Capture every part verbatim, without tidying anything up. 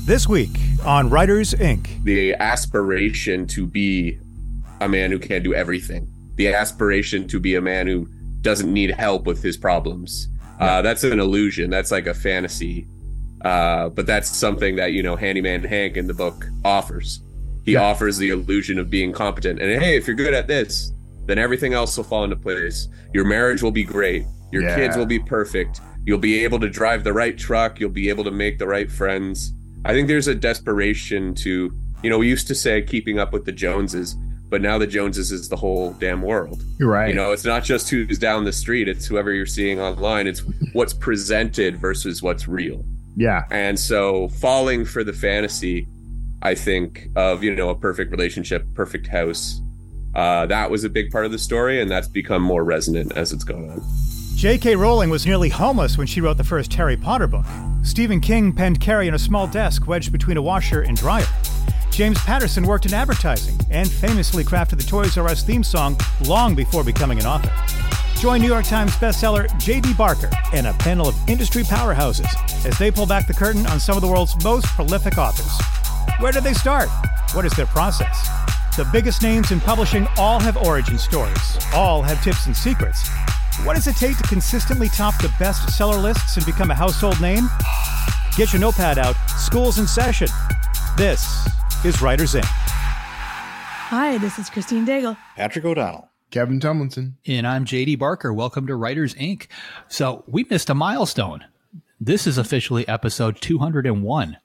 This week on Writers, Incorporated. The aspiration to be a man who can do everything. The aspiration to be a man who doesn't need help with his problems. Uh, that's an illusion. That's like a fantasy. Uh, but that's something that, you know, Handyman Hank in the book offers. He yeah. offers the illusion of being competent. And hey, if you're good at this, then everything else will fall into place. Your marriage will be great. Your yeah. kids will be perfect. You'll be able to drive the right truck. You'll be able to make the right friends. I think there's a desperation to, you know, we used to say keeping up with the Joneses, but now the Joneses is the whole damn world. You're right. You know, it's not just who's down the street. It's whoever you're seeing online. It's what's presented versus what's real. Yeah. And so falling for the fantasy, I think, of, you know, a perfect relationship, perfect house, uh, that was a big part of the story, and that's become more resonant as it's gone on. J K. Rowling was nearly homeless when she wrote the first Harry Potter book. Stephen King penned Carrie in a small desk wedged between a washer and dryer. James Patterson worked in advertising and famously crafted the Toys R Us theme song long before becoming an author. Join New York Times bestseller J D. Barker and a panel of industry powerhouses as they pull back the curtain on some of the world's most prolific authors. Where did they start? What is their process? The biggest names in publishing all have origin stories, all have tips and secrets. What does it take to consistently top the bestseller lists and become a household name? Get your notepad out. School's in session. This is Writers, Incorporated. Hi, this is Christine Daigle. Patrick O'Donnell. Kevin Tomlinson. And I'm J D. Barker. Welcome to Writers, Incorporated. So we missed a milestone. This is officially episode two hundred one.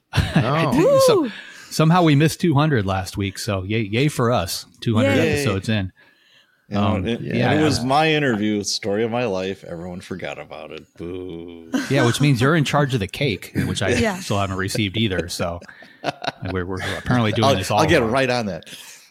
Oh. so, somehow we missed two hundred last week. So yay, yay for us. two hundred Yay. episodes in. You know, Um, it, yeah, it was my interview, story of my life. Everyone forgot about it. Boo. Yeah, which means you're in charge of the cake, which I Yeah. still haven't received either. So we're, we're apparently doing I'll, this all I'll get wrong. right on that.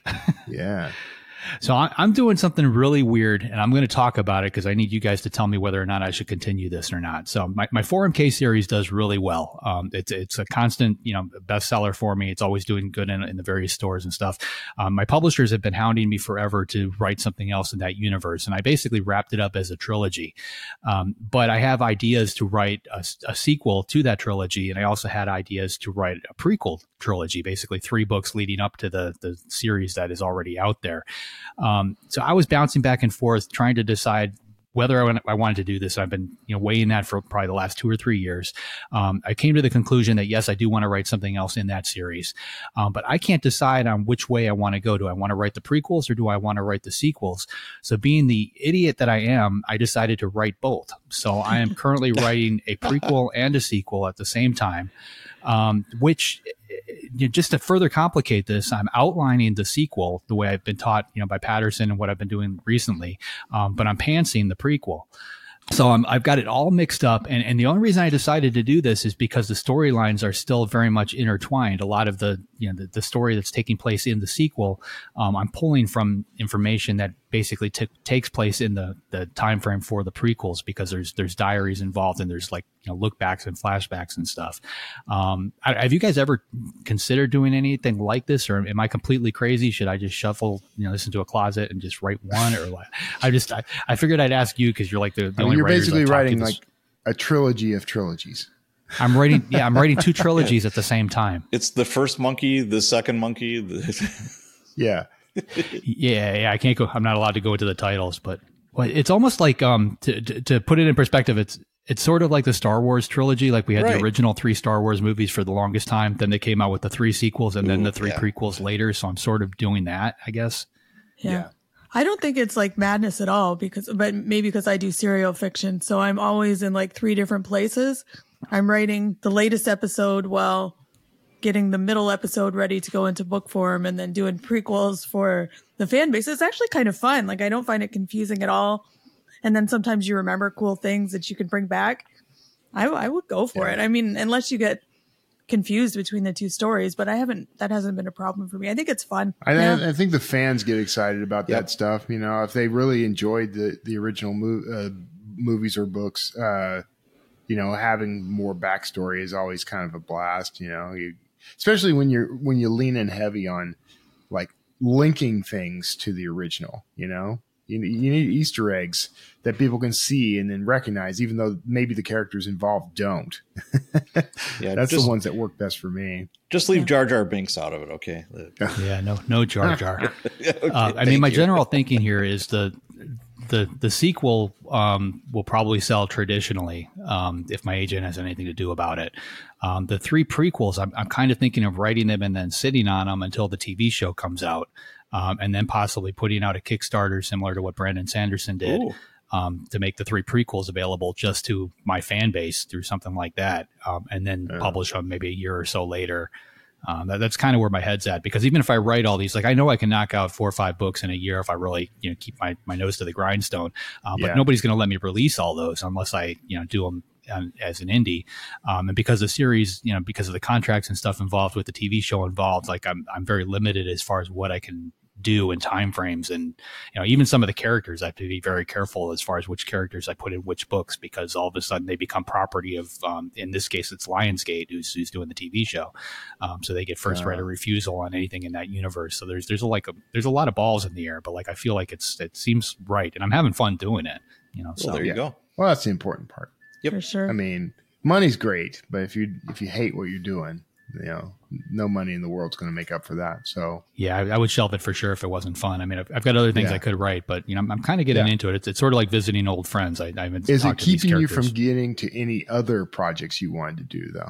Yeah. So I- I'm doing something really weird, and I'm going to talk about it because I need you guys to tell me whether or not I should continue this or not. So my, my four M K series does really well. Um, it's it's a constant, you know, bestseller for me. It's always doing good in, in the various stores and stuff. Um, my publishers have been hounding me forever to write something else in that universe, and I basically wrapped it up as a trilogy. Um, but I have ideas to write a, a sequel to that trilogy, and I also had ideas to write a prequel trilogy, basically three books leading up to the the series that is already out there. Um, so I was bouncing back and forth trying to decide whether I, want, I wanted to do this. I've been, you know, weighing that for probably the last two or three years. Um, I came to the conclusion that, yes, I do want to write something else in that series. Um, but I can't decide on which way I want to go. Do I want to write the prequels or do I want to write the sequels? So being the idiot that I am, I decided to write both. So I am currently writing a prequel and a sequel at the same time. Um, which, you know, just to further complicate this, I'm outlining the sequel the way I've been taught, you know, by Patterson and what I've been doing recently. Um, but I'm pantsing the prequel. So I'm, I've got it all mixed up. And, and the only reason I decided to do this is because the storylines are still very much intertwined. A lot of the, you know, the, the story that's taking place in the sequel, um, I'm pulling from information that basically t- takes place in the, the time frame for the prequels, because there's, there's diaries involved and there's like, you know, look backs and flashbacks and stuff. Um, I, have you guys ever considered doing anything like this, or am I completely crazy? Should I just shuffle, you know, this into a closet and just write one, or what? I just, I, I figured I'd ask you, cause you're like the, the I mean, only you're writers basically I've talked writing to like this. a trilogy of trilogies. I'm writing, yeah, I'm writing two trilogies at the same time. It's the first monkey, the second monkey. The Yeah. Yeah, yeah, I can't go. I'm not allowed to go into the titles, but well, it's almost like um to, to to put it in perspective, it's it's sort of like the Star Wars trilogy. Like we had Right. the original three Star Wars movies for the longest time, then they came out with the three sequels and then Ooh, the three yeah. prequels later. So I'm sort of doing that, I guess. Yeah. Yeah. I don't think it's like madness at all, because, but maybe because I do serial fiction. So I'm always in like three different places. I'm writing the latest episode while getting the middle episode ready to go into book form, and then doing prequels for the fan base. It's actually kind of fun. Like, I don't find it confusing at all. And then sometimes you remember cool things that you can bring back. I, I would go for Yeah. it. I mean, unless you get confused between the two stories, but I haven't, that hasn't been a problem for me. I think it's fun. I, Yeah. I think the fans get excited about Yep. that stuff. You know, if they really enjoyed the, the original mo- uh, movies or books, uh, you know, having more backstory is always kind of a blast, you know, you, especially when you're, when you lean in heavy on like linking things to the original, you know, You, you need Easter eggs that people can see and then recognize, even though maybe the characters involved don't. Yeah, That's just, the ones that work best for me. Just leave Jar Jar Binks out of it, okay? Yeah, no, no Jar Jar. Okay, uh, I mean, my you. general thinking here is the the the sequel um, will probably sell traditionally um, if my agent has anything to do about it. Um, the three prequels, I'm, I'm kind of thinking of writing them and then sitting on them until the T V show comes out, um, and then possibly putting out a Kickstarter similar to what Brandon Sanderson did. Um, to make the three prequels available just to my fan base through something like that, um, and then Yeah. publish them maybe a year or so later. Um, that, that's kind of where my head's at, because even if I write all these, like I know I can knock out four or five books in a year if I really, you know, keep my, my nose to the grindstone. Uh, but Yeah. nobody's going to let me release all those unless I, you know, do them um, as an indie. Um, and because the series, you know, because of the contracts and stuff involved with the T V show involved, like I'm, I'm very limited as far as what I can do in timeframes. And, you know, even some of the characters, I have to be very careful as far as which characters I put in which books, because all of a sudden they become property of, um, in this case, it's Lionsgate who's, who's doing the T V show. Um, so they get first Uh. right of refusal on anything in that universe. So there's, there's a, like a, there's a lot of balls in the air, but like, I feel like it's, it seems right. And I'm having fun doing it, you know, so Well, there you yeah. go. Well, that's the important part. Yep. For sure. I mean, money's great, but if you if you hate what you're doing, you know, no money in the world's going to make up for that. So yeah, I, I would shelve it for sure if it wasn't fun. I mean, I've, I've got other things Yeah. I could write, but you know, I'm, I'm kind of getting Yeah. into it. It's, it's sort of like visiting old friends. I, I haven't is it talked to these keeping you from characters. getting to any other projects you wanted to do, though?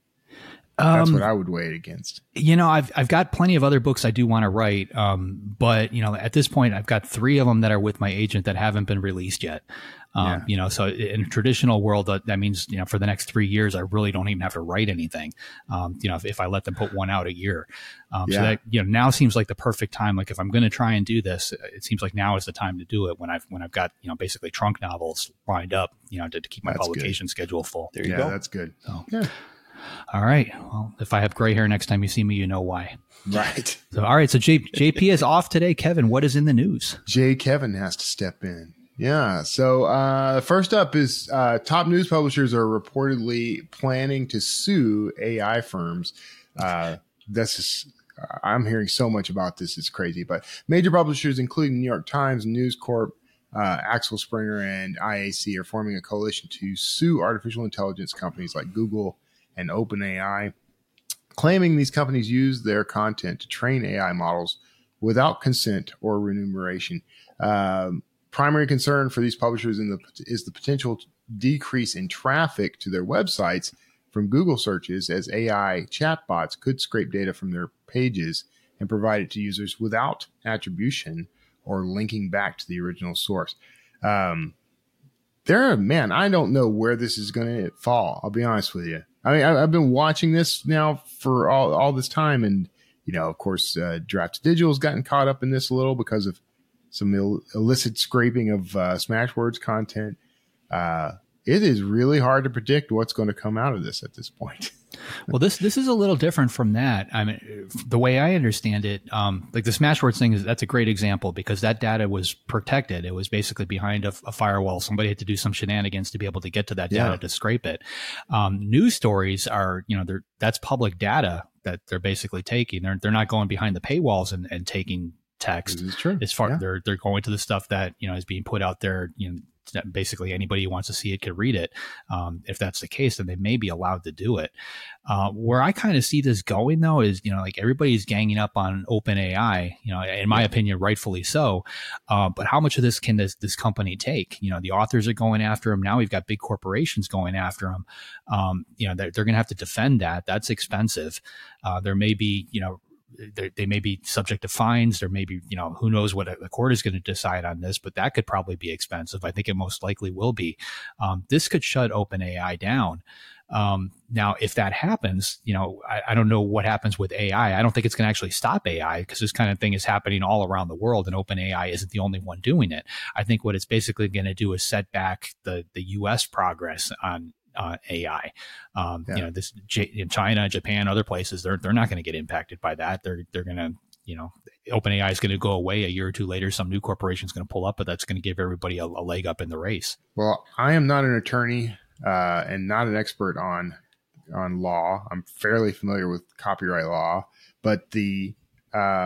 That's Um, what I would weigh it against. You know, I've I've got plenty of other books I do want to write, um, but you know, at this point, I've got three of them that are with my agent that haven't been released yet. Um, Yeah. You know, so in a traditional world, that, that means you know, for the next three years, I really don't even have to write anything. Um, you know, if, if I let them put one out a year, um, Yeah. so that you know, now seems like the perfect time. Like if I'm going to try and do this, it seems like now is the time to do it. When I've when I've got you know basically trunk novels lined up, you know, to, to keep my That's good. publication schedule full. There you Yeah, go. that's good. So. Yeah, All right. Well, if I have gray hair next time you see me, you know why. right. So, all right. So J, JP is off today. Kevin, what is in the news? Jay Kevin has to step in. Yeah. So uh, first up is uh, top news publishers are reportedly planning to sue A I firms. Uh, this is I'm hearing so much about this; it's crazy. But major publishers, including New York Times, News Corp, uh, Axel Springer, and I A C, are forming a coalition to sue artificial intelligence companies like Google and OpenAI, claiming these companies use their content to train A I models without consent or remuneration. Um, primary concern for these publishers in the, is the potential decrease in traffic to their websites from Google searches, as A I chatbots could scrape data from their pages and provide it to users without attribution or linking back to the original source. Um, there, man, I don't know where this is going to fall. I'll be honest with you. I mean, I, I've been watching this now for all, all this time. And, you know, of course, uh, Draft Digital has gotten caught up in this a little because of some Ill- illicit scraping of uh, Smashwords content. Uh, it is really hard to predict what's going to come out of this at this point. Well, this this is a little different from that. I mean, the way I understand it, um, like the Smashwords thing is that's a great example because that data was protected. It was basically behind a, a firewall. Somebody had to do some shenanigans to be able to get to that data Yeah. to scrape it. Um, news stories are, you know, they're that's public data that they're basically taking. They're they're not going behind the paywalls and, and taking text. This is true. As far Yeah. they're they're going to the stuff that you know is being put out there. You know, that basically anybody who wants to see it could read it. Um, if that's the case, then they may be allowed to do it. Uh, where I kind of see this going, though, is you know like everybody's ganging up on OpenAI. You know, in my opinion, rightfully so. Uh, but how much of this can this this company take? You know, the authors are going after them now. We've got big corporations going after them. Um, you know, they're, they're going to have to defend that. That's expensive. Uh, there may be, you know. They, they may be subject to fines. There may be, you know, who knows what the court is going to decide on this, but that could probably be expensive. I think it most likely will be. Um, this could shut OpenAI down. Um, now, if that happens, you know, I, I don't know what happens with A I. I don't think it's going to actually stop A I because this kind of thing is happening all around the world, and OpenAI isn't the only one doing it. I think what it's basically going to do is set back the the U S progress on Uh, A I. Um, Yeah. You know, this J- in China, Japan, other places, they're they're not going to get impacted by that. They're they're going to, you know, OpenAI is going to go away a year or two later. Some new corporation is going to pull up, but that's going to give everybody a, a leg up in the race. Well, I am not an attorney uh, and not an expert on on law. I'm fairly familiar with copyright law, but the um,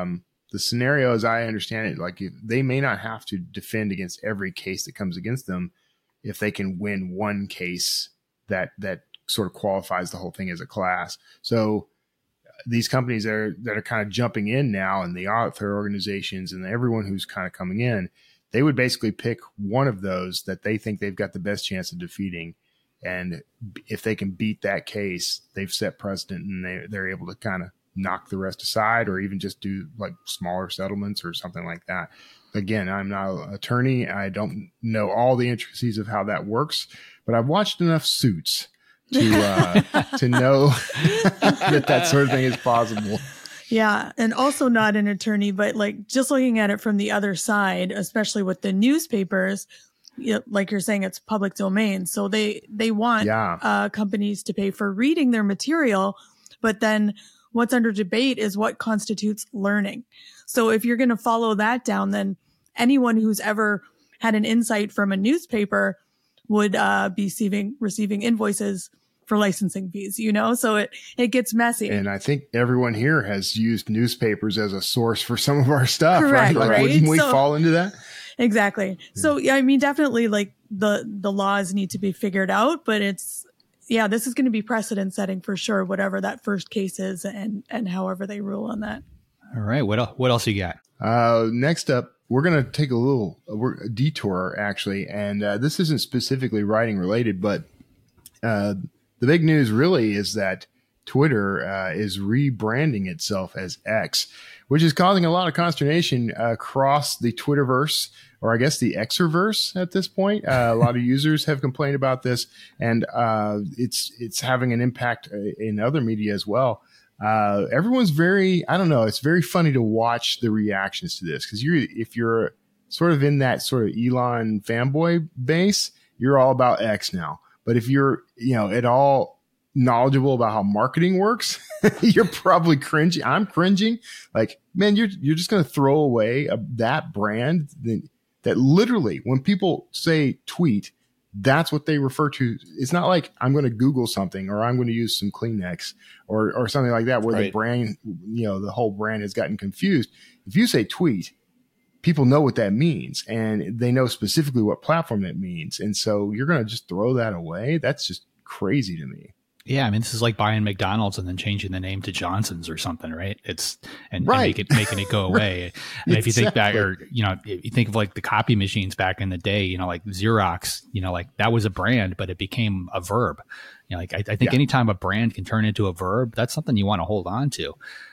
the scenario, as I understand it, like if they may not have to defend against every case that comes against them if they can win one case that that sort of qualifies the whole thing as a class. So these companies that are, that are kind of jumping in now, and the author organizations and everyone who's kind of coming in, they would basically pick one of those that they think they've got the best chance of defeating. And if they can beat that case, they've set precedent, and they, they're able to kind of knock the rest aside, or even just do like smaller settlements or something like that. Again, I'm not an attorney. I don't know all the intricacies of how that works, but I've watched enough Suits to uh, to know that that sort of thing is possible. Yeah. And also not an attorney, but like just looking at it from the other side, especially with the newspapers, you know, like you're saying, it's public domain. So they, they want Yeah. uh, companies to pay for reading their material. But then what's under debate is what constitutes learning. So if you're going to follow that down, then anyone who's ever had an insight from a newspaper would uh, be receiving, receiving invoices for licensing fees, you know, so it, it gets messy. And I think everyone here has used newspapers as a source for some of our stuff, Correct, right? Like, right? wouldn't we So- fall into that? Exactly. So, yeah, I mean, definitely like the, the laws need to be figured out, but it's, yeah, this is going to be precedent setting for sure, whatever that first case is and, and however they rule on that. All right. What else, what else you got? Uh, next up, we're going to take a little we're, a detour, actually. And uh, this isn't specifically writing related, but uh, the big news really is that Twitter uh, is rebranding itself as X, which is causing a lot of consternation uh, across the Twitterverse, or I guess the Xerverse at this point. Uh, a lot of users have complained about this, and uh, it's it's having an impact in other media as well. Uh, everyone's very, I don't know, it's very funny to watch the reactions to this, because you're if you're sort of in that sort of Elon fanboy base, you're all about X now. But if you're, you know, at all knowledgeable about how marketing works, you're probably cringing. I'm cringing. Like, man, you're you're just going to throw away a, that brand that, that literally, when people say tweet, that's what they refer to. It's not like I'm going to Google something, or I'm going to use some Kleenex, or or something like that, where Right. the brand, you know, the whole brand has gotten confused. If you say tweet, people know what that means, and they know specifically what platform it means. And so you're going to just throw that away. That's just crazy to me. Yeah, I mean, this is like buying McDonald's and then changing the name to Johnson's or something, right? It's and, Right. and make it, making it go away. And if you think back, Exactly. or you know, if you think of like the copy machines back in the day, you know, like Xerox, you know, like that was a brand, but it became a verb. You know, like I, I think Yeah. anytime a brand can turn into a verb, that's something you want to hold on to.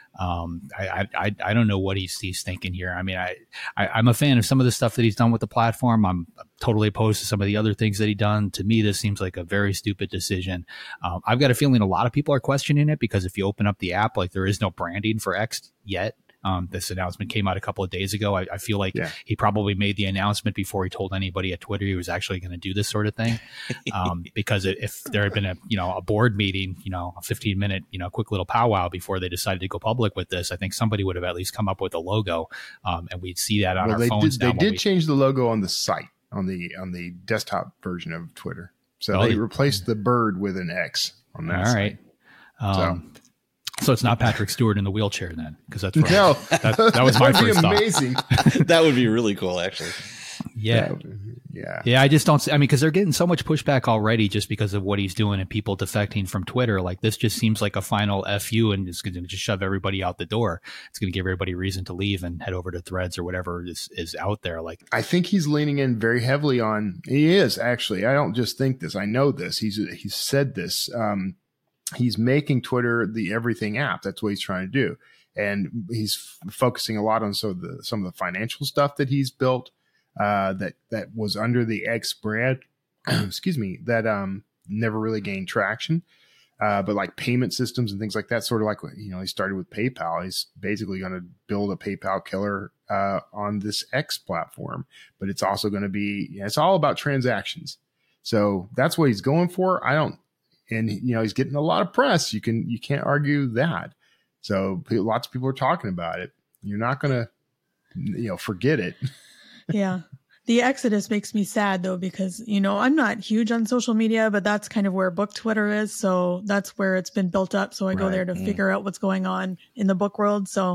Um, I, I, I don't know what he's, he's thinking here. I mean, I, I, I'm a fan of some of the stuff that he's done with the platform. I'm totally opposed to some of the other things that he done. To me, this seems like a very stupid decision. Um, I've got a feeling a lot of people are questioning it, because if you open up the app, like there is no branding for X yet. Um, this announcement came out a couple of days ago. I, I feel like Yeah. he probably made the announcement before he told anybody at Twitter he was actually going to do this sort of thing. Um, because if there had been a, you know, a board meeting, you know, a fifteen minute, you know, quick little powwow before they decided to go public with this, I think somebody would have at least come up with a logo. Um, and we'd see that on Well, our they phones. did, they now when did we- change the logo on the site, on the on the desktop version of Twitter. So Oh, they they- replaced the bird with an X on that All site. right. Um, so it's not Patrick Stewart in the wheelchair then, because that's right. No, that, that was my would be first thought. amazing. That would be really cool, actually. Yeah. Yeah. Yeah, I just don't see, I mean, because they're getting so much pushback already just because of what he's doing and people defecting from Twitter. Like, this just seems like a final F U, and it's going to just shove everybody out the door. It's going to give everybody reason to leave and head over to Threads or whatever is, is out there. Like, I think he's leaning in very heavily on. He is actually. I don't just think this. I know this. He's he's said this. Um, he's making Twitter the everything app. That's what he's trying to do, and he's f- focusing a lot on so the some of the financial stuff that he's built. Uh, that that was under the X brand. excuse me. That um never really gained traction. Uh, but like payment systems and things like that, sort of like, you know, he started with PayPal. He's basically going to build a PayPal killer uh, on this X platform, but it's also going to be, it's all about transactions. So that's what he's going for. I don't, and you know, he's getting a lot of press. You can, you can't argue that. So lots of people are talking about it. You're not going to, you know, forget it. Yeah. The exodus makes me sad though, because, you know, I'm not huge on social media, but that's kind of where book Twitter is. So that's where it's been built up. So I go Right. there to Mm. figure out what's going on in the book world. So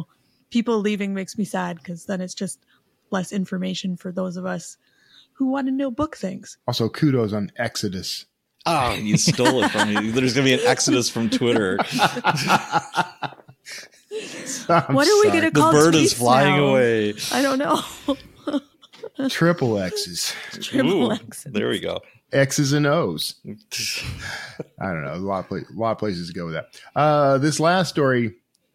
people leaving makes me sad because then it's just less information for those of us who want to know book things. Also, kudos on Exodus. Oh, you stole it from me. There's going to be an Exodus from Twitter. I'm What are we sorry. going to The call bird is tweets flying now? away. I don't know. Triple X's. Triple Ooh, X. there we go. X's and O's. I don't know. A lot of, pla- a lot of places to go with that. Uh, this last story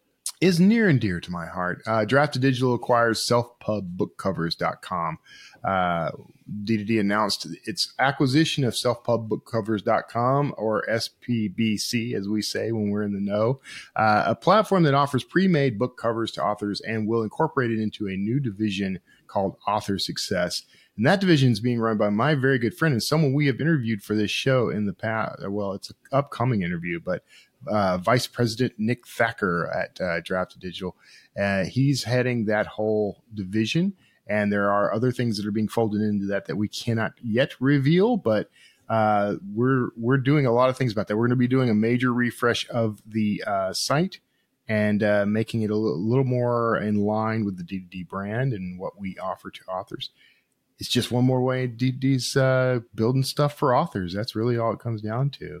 is near and dear to my heart. Uh, Drafted Digital acquires self pub book covers dot com. Uh, D two D announced its acquisition of self pub book covers dot com, or S P B C, as we say when we're in the know, uh, a platform that offers pre-made book covers to authors and will incorporate it into a new division called Author Success. And that division is being run by my very good friend and someone we have interviewed for this show in the past. Well, it's an upcoming interview, but uh, Vice President Nick Thacker at uh, Drafted Digital. Uh, he's heading that whole division. And there are other things that are being folded into that that we cannot yet reveal, but uh, we're we're doing a lot of things about that. We're going to be doing a major refresh of the uh, site and uh, making it a little, little more in line with the D two D brand and what we offer to authors. It's just one more way D two D's uh, building stuff for authors. That's really all it comes down to.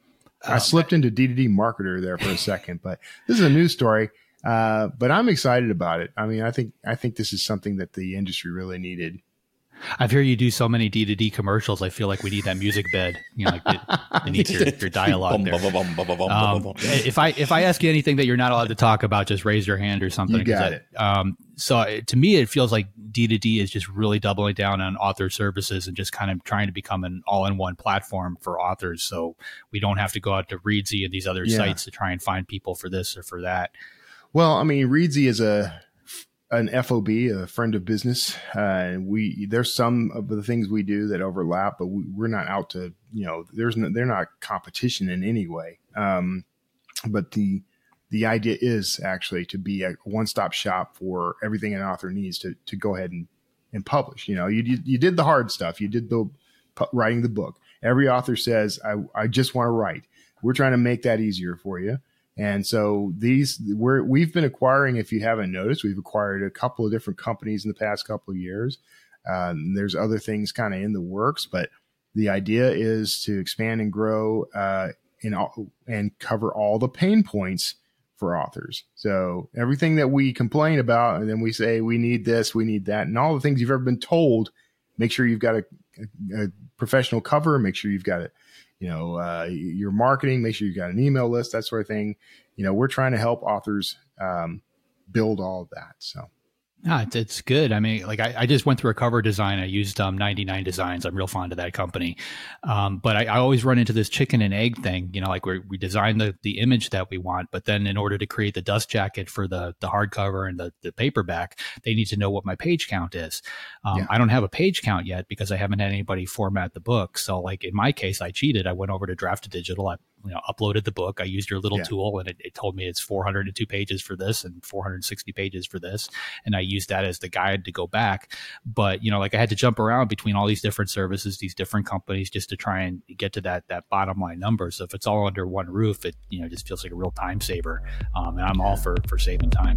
I slipped into D two D marketer there for a second, but this is a news story. Uh, but I'm excited about it. I mean, I think I think this is something that the industry really needed. I've heard you do so many D two D commercials. I feel like we need that music bed, you know, like the, beneath your, your dialogue there. Um, if I if I ask you anything that you're not allowed to talk about, just raise your hand or something. You got I, it. Um, so it, to me, it feels like D two D is just really doubling down on author services and just kind of trying to become an all-in-one platform for authors. So we don't have to go out to Readsy and these other Yeah. sites to try and find people for this or for that. Well, I mean, Readsy is a an F O B, a friend of business. Uh, we there's some of the things we do that overlap, but we, we're not out to you know. There's no, they're not competition in any way. Um, but the the idea is actually to be a one stop shop for everything an author needs to to go ahead and, and publish. You know, you you, you did the hard stuff. You did the pu- writing the book. Every author says, "I I just want to write." We're trying to make that easier for you. And so these we're, we've been acquiring, if you haven't noticed, we've acquired a couple of different companies in the past couple of years. Um, there's other things kind of in the works, but the idea is to expand and grow uh, in all, and cover all the pain points for authors. So everything that we complain about, and then we say we need this, we need that, and all the things you've ever been told, make sure you've got a, a, a professional cover, make sure you've got it. You know, uh, your marketing, make sure you've got an email list, that sort of thing. You know, we're trying to help authors um, build all of that. So, Yeah, it's, it's good. I mean, like I, I just went through a cover design. I used um, ninety-nine Designs. I'm real fond of that company. Um, but I, I always run into this chicken and egg thing, you know, like we we design the, the image that we want, but then in order to create the dust jacket for the, the hardcover and the, the paperback, they need to know what my page count is. Um, Yeah. I don't have a page count yet because I haven't had anybody format the book. So like in my case, I cheated. I went over to Drafted Digital. I you know, uploaded the book. I used your little Yeah. tool and it, it told me it's four hundred two pages for this and four hundred sixty pages for this. And I used that as the guide to go back. But, you know, like I had to jump around between all these different services, these different companies just to try and get to that, that bottom line number. So if it's all under one roof, it, you know, just feels like a real time saver. Um, and I'm all for, for saving time.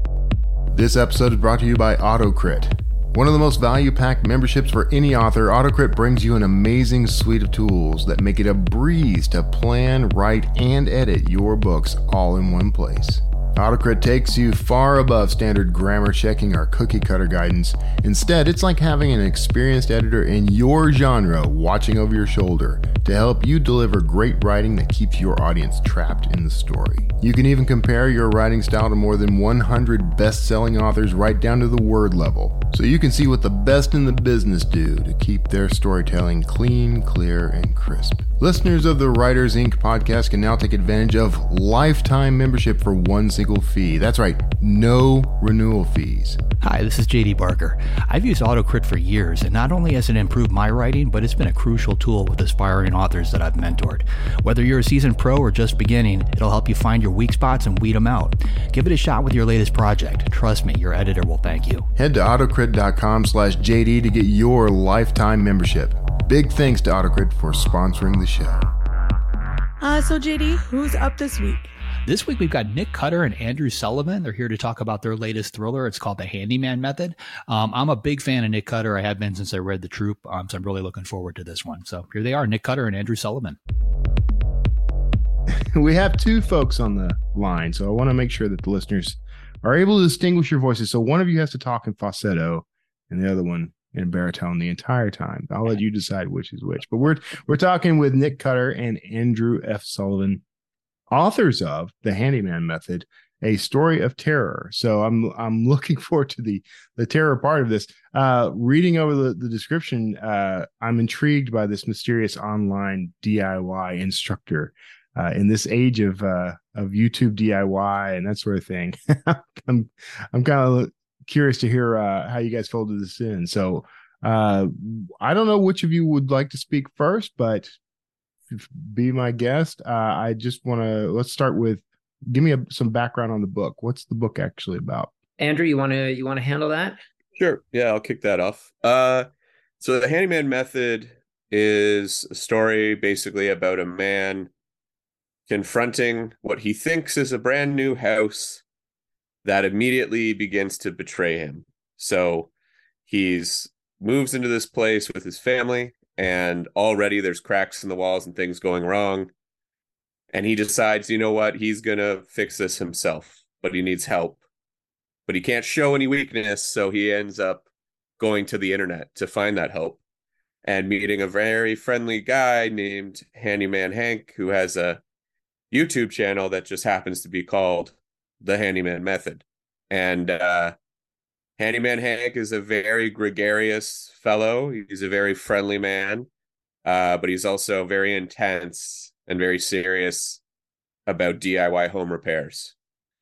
this episode is brought to you by AutoCrit. One of the most value-packed memberships for any author, AutoCrit brings you an amazing suite of tools that make it a breeze to plan, write, and edit your books all in one place. AutoCrit takes you far above standard grammar checking or cookie cutter guidance. Instead, it's like having an experienced editor in your genre watching over your shoulder to help you deliver great writing that keeps your audience trapped in the story. You can even compare your writing style to more than one hundred best-selling authors right down to the word level, so you can see what the best in the business do to keep their storytelling clean, clear, and crisp. Listeners of the Writers Incorporated podcast can now take advantage of lifetime membership for one single fee. That's right, no renewal fees. Hi, this is J D Barker. I've used AutoCrit for years, and not only has it improved my writing, but it's been a crucial tool with aspiring authors that I've mentored. Whether you're a seasoned pro or just beginning, it'll help you find your weak spots and weed them out. Give it a shot with your latest project. Trust me, your editor will thank you. Head to autocrit.com slash JD to get your lifetime membership. Big thanks to AutoCrit for sponsoring the show. Uh, so J D, who's up this week? This week, we've got Nick Cutter and Andrew Sullivan. They're here to talk about their latest thriller. It's called The Handyman Method. Um, I'm a big fan of Nick Cutter. I have been since I read The Troop, um, so I'm really looking forward to this one. So here they are, Nick Cutter and Andrew Sullivan. We have two folks on the line, so I want to make sure that the listeners are able to distinguish your voices. So one of you has to talk in falsetto and the other one in baritone the entire time. I'll let you decide which is which. But we're we're talking with Nick Cutter and Andrew F. Sullivan, authors of The Handyman Method, a story of terror. So I'm I'm looking forward to the the terror part of this. Uh, reading over the, the description, uh, I'm intrigued by this mysterious online D I Y instructor. Uh, in this age of uh, of YouTube D I Y and that sort of thing, I'm I'm kind of curious to hear uh, how you guys folded this in. So uh, I don't know which of you would like to speak first, but be my guest. Uh, I just want to let's start with give me a, some background on the book. What's the book actually about? Andrew, you want to you want to handle that? Sure. Yeah, I'll kick that off. Uh, so the Handyman Method is a story basically about a man confronting what he thinks is a brand new house that immediately begins to betray him. So he's moves into this place with his family, and already there's cracks in the walls and things going wrong. And he decides, you know what, he's going to fix this himself, but he needs help. But he can't show any weakness, so he ends up going to the internet to find that help and meeting a very friendly guy named Handyman Hank, who has a YouTube channel that just happens to be called The Handyman Method. And uh, Handyman Hank is a very gregarious fellow. He's a very friendly man, uh, but he's also very intense and very serious about D I Y home repairs.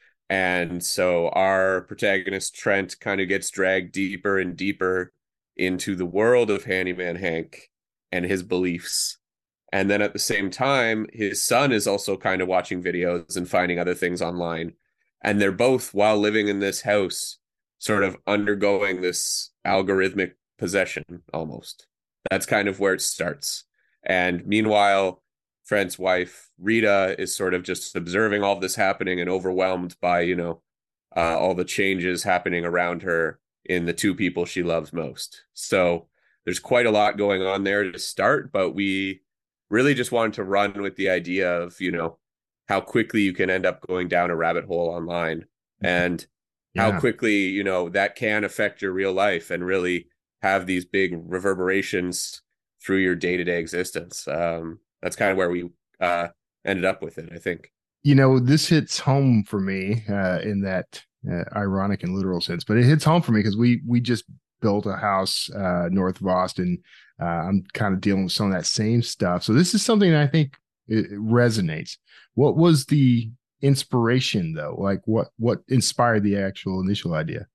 And so our protagonist, Trent, kind of gets dragged deeper and deeper into the world of Handyman Hank and his beliefs. And then at the same time, his son is also kind of watching videos and finding other things online. And they're both, while living in this house, sort of undergoing this algorithmic possession almost. That's kind of where it starts. And meanwhile, Trent's wife, Rita, is sort of just observing all of this happening and overwhelmed by, you know, uh, all the changes happening around her in the two people she loves most. So there's quite a lot going on there to start, but we really just wanted to run with the idea of, you know, how quickly you can end up going down a rabbit hole online and yeah. how quickly, you know, that can affect your real life and really have these big reverberations through your day-to-day existence. Um, that's kind of where we uh, ended up with it, I think. You know, this hits home for me uh, in that uh, ironic and literal sense, but it hits home for me because we we just built a house uh, north of Austin. Uh, I'm kind of dealing with some of that same stuff. So this is something that I think it, it resonates. What was the inspiration though? Like what, what inspired the actual initial idea?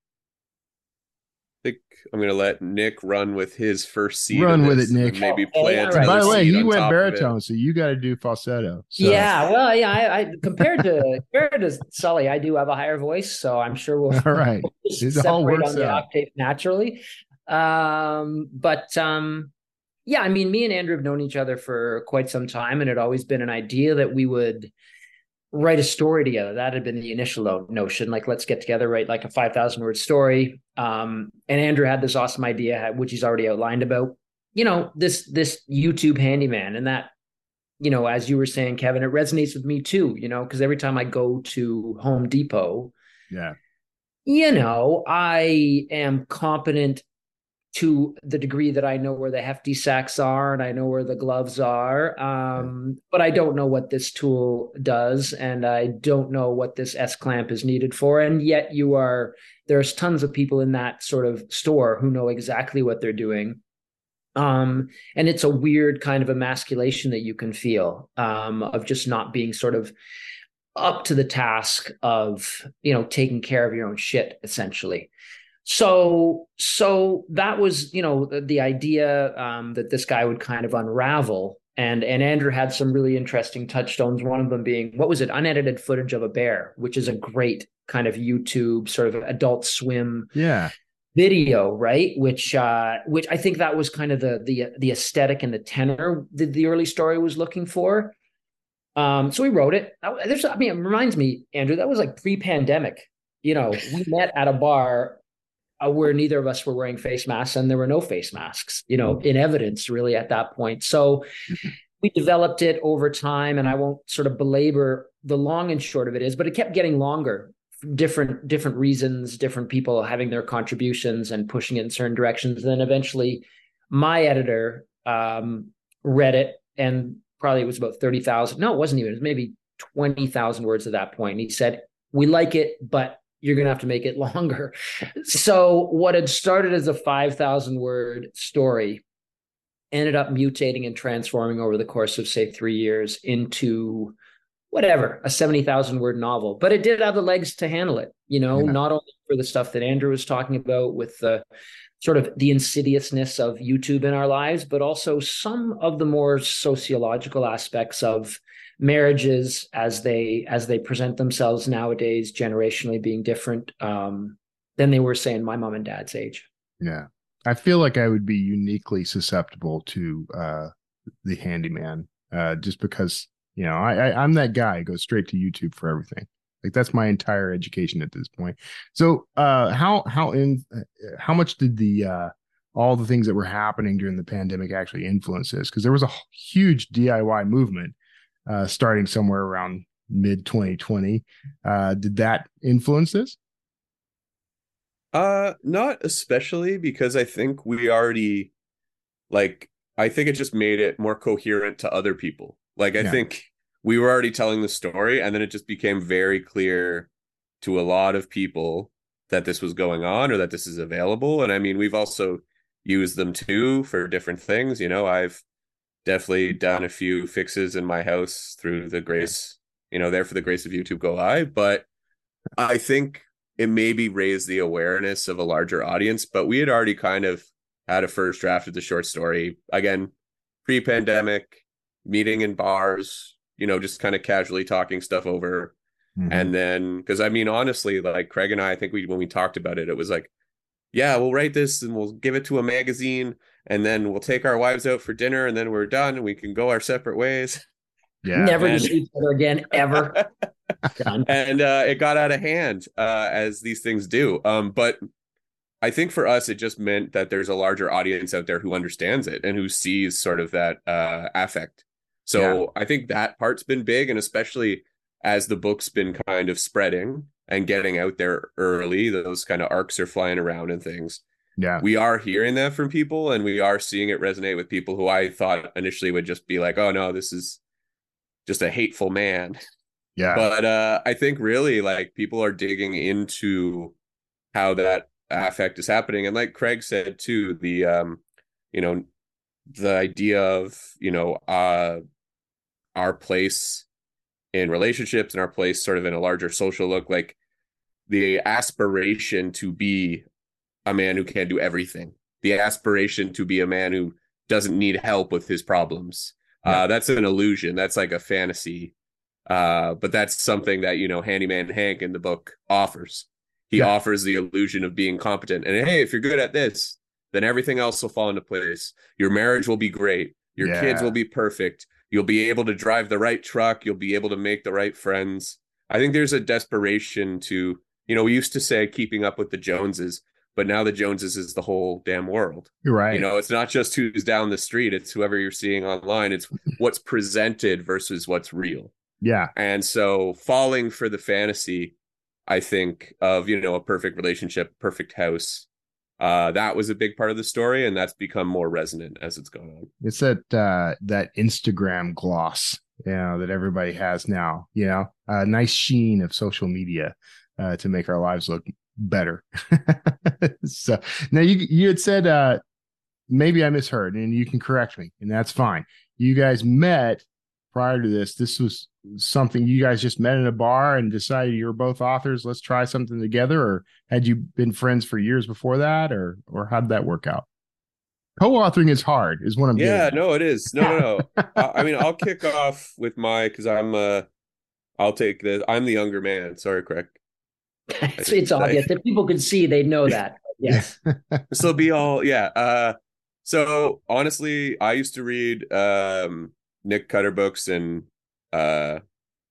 I think I'm going to let Nick run with his first seed. Run with it, Nick. Maybe oh, plant. Right. By the way, he went baritone, so you got to do falsetto. So. Yeah, well, yeah. I, I compared to compared to Sully, I do have a higher voice, so I'm sure we'll. All right, it all works on the out. Octave naturally. Um, but um, yeah, I mean, me and Andrew have known each other for quite some time, and it had always been an idea that we would write a story together. That had been the initial notion, like, let's get together, write like a five thousand word story. Um, and Andrew had this awesome idea, which he's already outlined about, you know, this, this YouTube handyman. And that, you know, as you were saying, Kevin, it resonates with me too, you know, because every time I go to Home Depot, yeah, you know, I am competent to the degree that I know where the hefty sacks are and I know where the gloves are. Um, but I don't know what this tool does. And I don't know what this S-clamp is needed for. And yet you are, there's tons of people in that sort of store who know exactly what they're doing. Um, and it's a weird kind of emasculation that you can feel um, of just not being sort of up to the task of, you know, taking care of your own shit, essentially. So, so that was, you know, the, the idea um, that this guy would kind of unravel. And, and Andrew had some really interesting touchstones. One of them being, what was it? Unedited footage of a bear, which is a great kind of YouTube sort of Adult Swim yeah. video, right? Which, uh, which I think that was kind of the, the, the aesthetic and the tenor that the early story was looking for. Um, so we wrote it. There's, I mean, it reminds me, Andrew, that was like pre-pandemic. You know, we met at a bar uh, where neither of us were wearing face masks, and there were no face masks, you know, in evidence really at that point. So we developed it over time, and I won't sort of belabor the long and short of it is, but it kept getting longer. Different different reasons, different people having their contributions and pushing it in certain directions. And then eventually, my editor um, read it, and probably it was about thirty thousand. No, it wasn't even. It was maybe twenty thousand words at that point. And he said, "We like it, but you're going to have to make it longer." So what had started as a five thousand word story ended up mutating and transforming over the course of, say, three years into whatever, a seventy thousand word novel. But it did have the legs to handle it, you know, yeah. Not only for the stuff that Andrew was talking about with the sort of the insidiousness of YouTube in our lives, but also some of the more sociological aspects of marriages as they as they present themselves nowadays, generationally being different um, than they were, saying, my mom and dad's age. Yeah. I feel like I would be uniquely susceptible to uh, the handyman uh, just because, you know, I, I, I'm that guy who goes straight to YouTube for everything. Like that's my entire education at this point. So uh, how how in how much did the uh, all the things that were happening during the pandemic actually influence this? Because there was a huge D I Y movement uh, starting somewhere around mid twenty twenty. Uh, did that influence this? Uh, not especially, because I think we already, like, I think it just made it more coherent to other people. Like, I yeah. think we were already telling the story, and then it just became very clear to a lot of people that this was going on or that this is available. And I mean, we've also used them too for different things. You know, I've definitely done a few fixes in my house through the grace, you know, there for the grace of YouTube Go Live. But I think it maybe raised the awareness of a larger audience, but we had already kind of had a first draft of the short story. Again, pre-pandemic, meeting in bars, you know, just kind of casually talking stuff over. Mm-hmm. And then, because I mean, honestly, like Craig and I, I think we when we talked about it, it was like, yeah, we'll write this and we'll give it to a magazine, and then we'll take our wives out for dinner, and then we're done and we can go our separate ways. Yeah. Never and, to see each other again, ever. And uh, it got out of hand, uh, as these things do. Um, but I think for us, it just meant that there's a larger audience out there who understands it and who sees sort of that uh, affect. So yeah. I think that part's been big, and especially as the book's been kind of spreading and getting out there early, those kind of arcs are flying around and things. Yeah, we are hearing that from people, and we are seeing it resonate with people who I thought initially would just be like, oh no, this is just a hateful man. Yeah. But uh, I think really like people are digging into how that affect is happening. And like Craig said too, the, um, you know, the idea of, you know, uh, our place in relationships and our place sort of in a larger social look, like the aspiration to be a man who can do everything, the aspiration to be a man who doesn't need help with his problems. Yeah. Uh, that's an illusion. That's like a fantasy. Uh, but that's something that, you know, Handyman Hank in the book offers. He yeah. offers the illusion of being competent. And hey, if you're good at this, then everything else will fall into place. Your marriage will be great. Your yeah. kids will be perfect. You'll be able to drive the right truck. You'll be able to make the right friends. I think there's a desperation to, you know, we used to say keeping up with the Joneses, but now the Joneses is the whole damn world. You're right. You know, it's not just who's down the street. It's whoever you're seeing online. It's what's presented versus what's real. Yeah. And so falling for the fantasy, I think, of, you know, a perfect relationship, perfect house, uh, that was a big part of the story. And that's become more resonant as it's gone on. It's that, uh, that Instagram gloss, you know, that everybody has now, you know, a nice sheen of social media uh, to make our lives look better. So now you, you had said, uh, maybe I misheard, and you can correct me, and that's fine. You guys met prior to this. This was something you guys just met in a bar and decided you're both authors. Let's try something together. Or had you been friends for years before that, or, or how did that work out? Co-authoring is hard is what I'm yeah, getting. no, it is. No, no, no. I, I mean, I'll kick off with my, cause I'm, uh, I'll take the, I'm the younger man. Sorry, Craig. it's it's obvious. If people could see, they'd know that. Yes. This will be all, yeah. Uh, so honestly, I used to read um, Nick Cutter books and uh,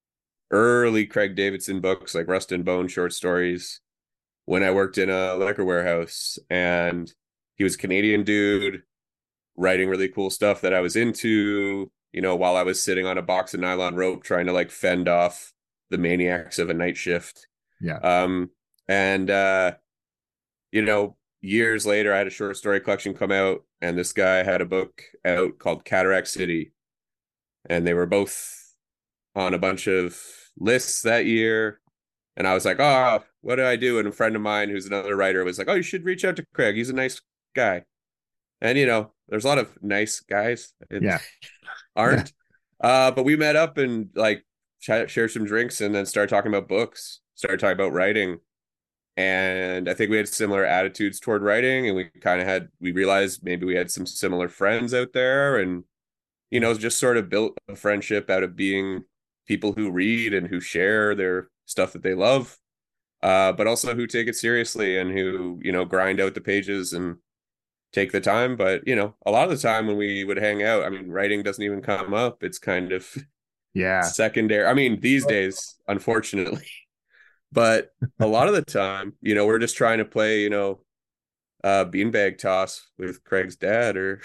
early Craig Davidson books like Rust and Bone short stories when I worked in a liquor warehouse, and he was a Canadian dude writing really cool stuff that I was into, you know, while I was sitting on a box of nylon rope trying to like fend off the maniacs of a night shift. Yeah. Um, and, uh, you know, years later, I had a short story collection come out, and this guy had a book out called Cataract City. And they were both on a bunch of lists that year. And I was like, oh, what do I do? And a friend of mine who's another writer was like, oh, you should reach out to Craig. He's a nice guy. And, you know, there's a lot of nice guys. Yeah. Aren't. uh, but we met up and like ch- shared some drinks and then started talking about books, started talking about writing. And I think we had similar attitudes toward writing. And we kind of had, we realized maybe we had some similar friends out there. And, you know, just sort of built a friendship out of being people who read and who share their stuff that they love, uh, but also who take it seriously and who, you know, grind out the pages and take the time. But, you know, a lot of the time when we would hang out, I mean, writing doesn't even come up. It's kind of yeah secondary. I mean, these days, unfortunately, but a lot of the time, you know, we're just trying to play, you know, uh, beanbag toss with Craig's dad or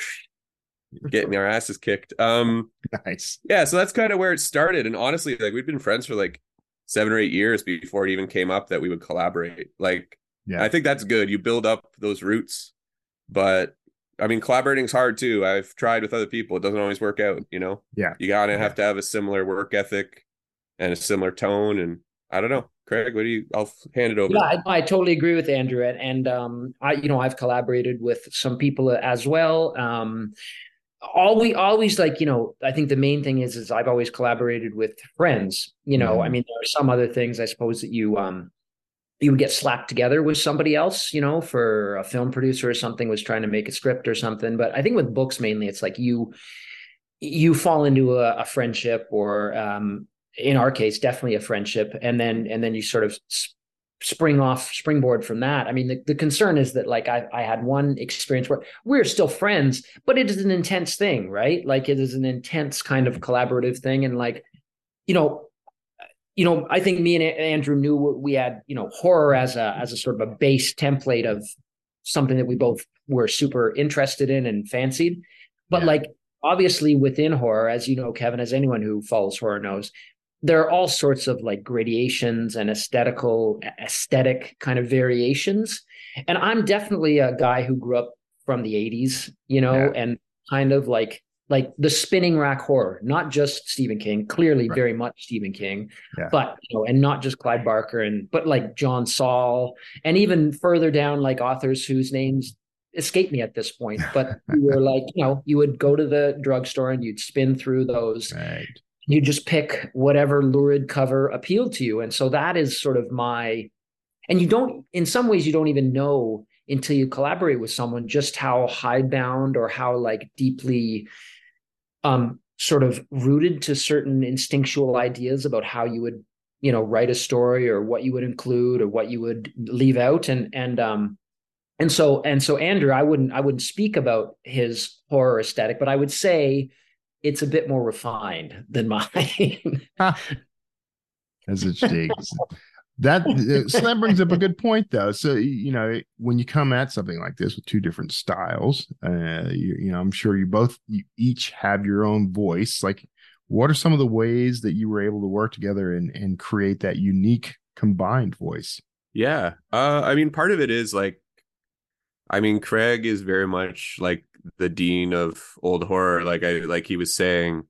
getting our asses kicked. Um, nice. Yeah. So that's kind of where it started. And honestly, like we've been friends for like seven or eight years before it even came up that we would collaborate. Like, yeah, I think that's good. You build up those roots, but I mean, collaborating is hard too. I've tried with other people. It doesn't always work out, you know? Yeah. You gotta yeah. have to have a similar work ethic and a similar tone. And I don't know, Craig, what do you, I'll hand it over. Yeah, I, I totally agree with Andrew. And, and um, I, you know, I've collaborated with some people as well. Um, Always, always like, you know, I think the main thing is, is I've always collaborated with friends, you know, mm. I mean, there are some other things, I suppose, that you, um, you would get slapped together with somebody else, you know, for a film producer or something was trying to make a script or something. But I think with books, mainly, it's like you, you fall into a, a friendship or, um, in our case, definitely a friendship. And then, and then you sort of spring off springboard from that. I mean, the, the concern is that like I, I had one experience where we're still friends, but it is an intense thing, right? Like it is an intense kind of collaborative thing. And like, you know, you know, I think me and Andrew knew we had, you know, horror as a, as a sort of a base template of something that we both were super interested in and fancied. But yeah. like, obviously within horror, as you know, Kevin, as anyone who follows horror knows, there are all sorts of like gradations and aesthetical aesthetic kind of variations. And I'm definitely a guy who grew up from the eighties, you know, yeah. and kind of like, like the spinning rack horror, not just Stephen King, clearly right. very much Stephen King, yeah. but, you know, and not just Clive Barker and, but like John Saul and even further down, like authors whose names escape me at this point, but you were like, you know, you would go to the drugstore and you'd spin through those. Right. You just pick whatever lurid cover appealed to you. And so that is sort of my, and you don't, in some ways, you don't even know until you collaborate with someone just how hidebound or how like deeply um, sort of rooted to certain instinctual ideas about how you would, you know, write a story or what you would include or what you would leave out. And, and, um, and so, and so Andrew, I wouldn't, I wouldn't speak about his horror aesthetic, but I would say it's a bit more refined than mine. As it digs. That so that brings up a good point, though. So you know, when you come at something like this with two different styles, uh, you, you know, I'm sure you both you each have your own voice. Like, what are some of the ways that you were able to work together and and create that unique combined voice? Yeah, uh, I mean, part of it is like, I mean, Craig is very much like the dean of old horror. Like I, like he was saying,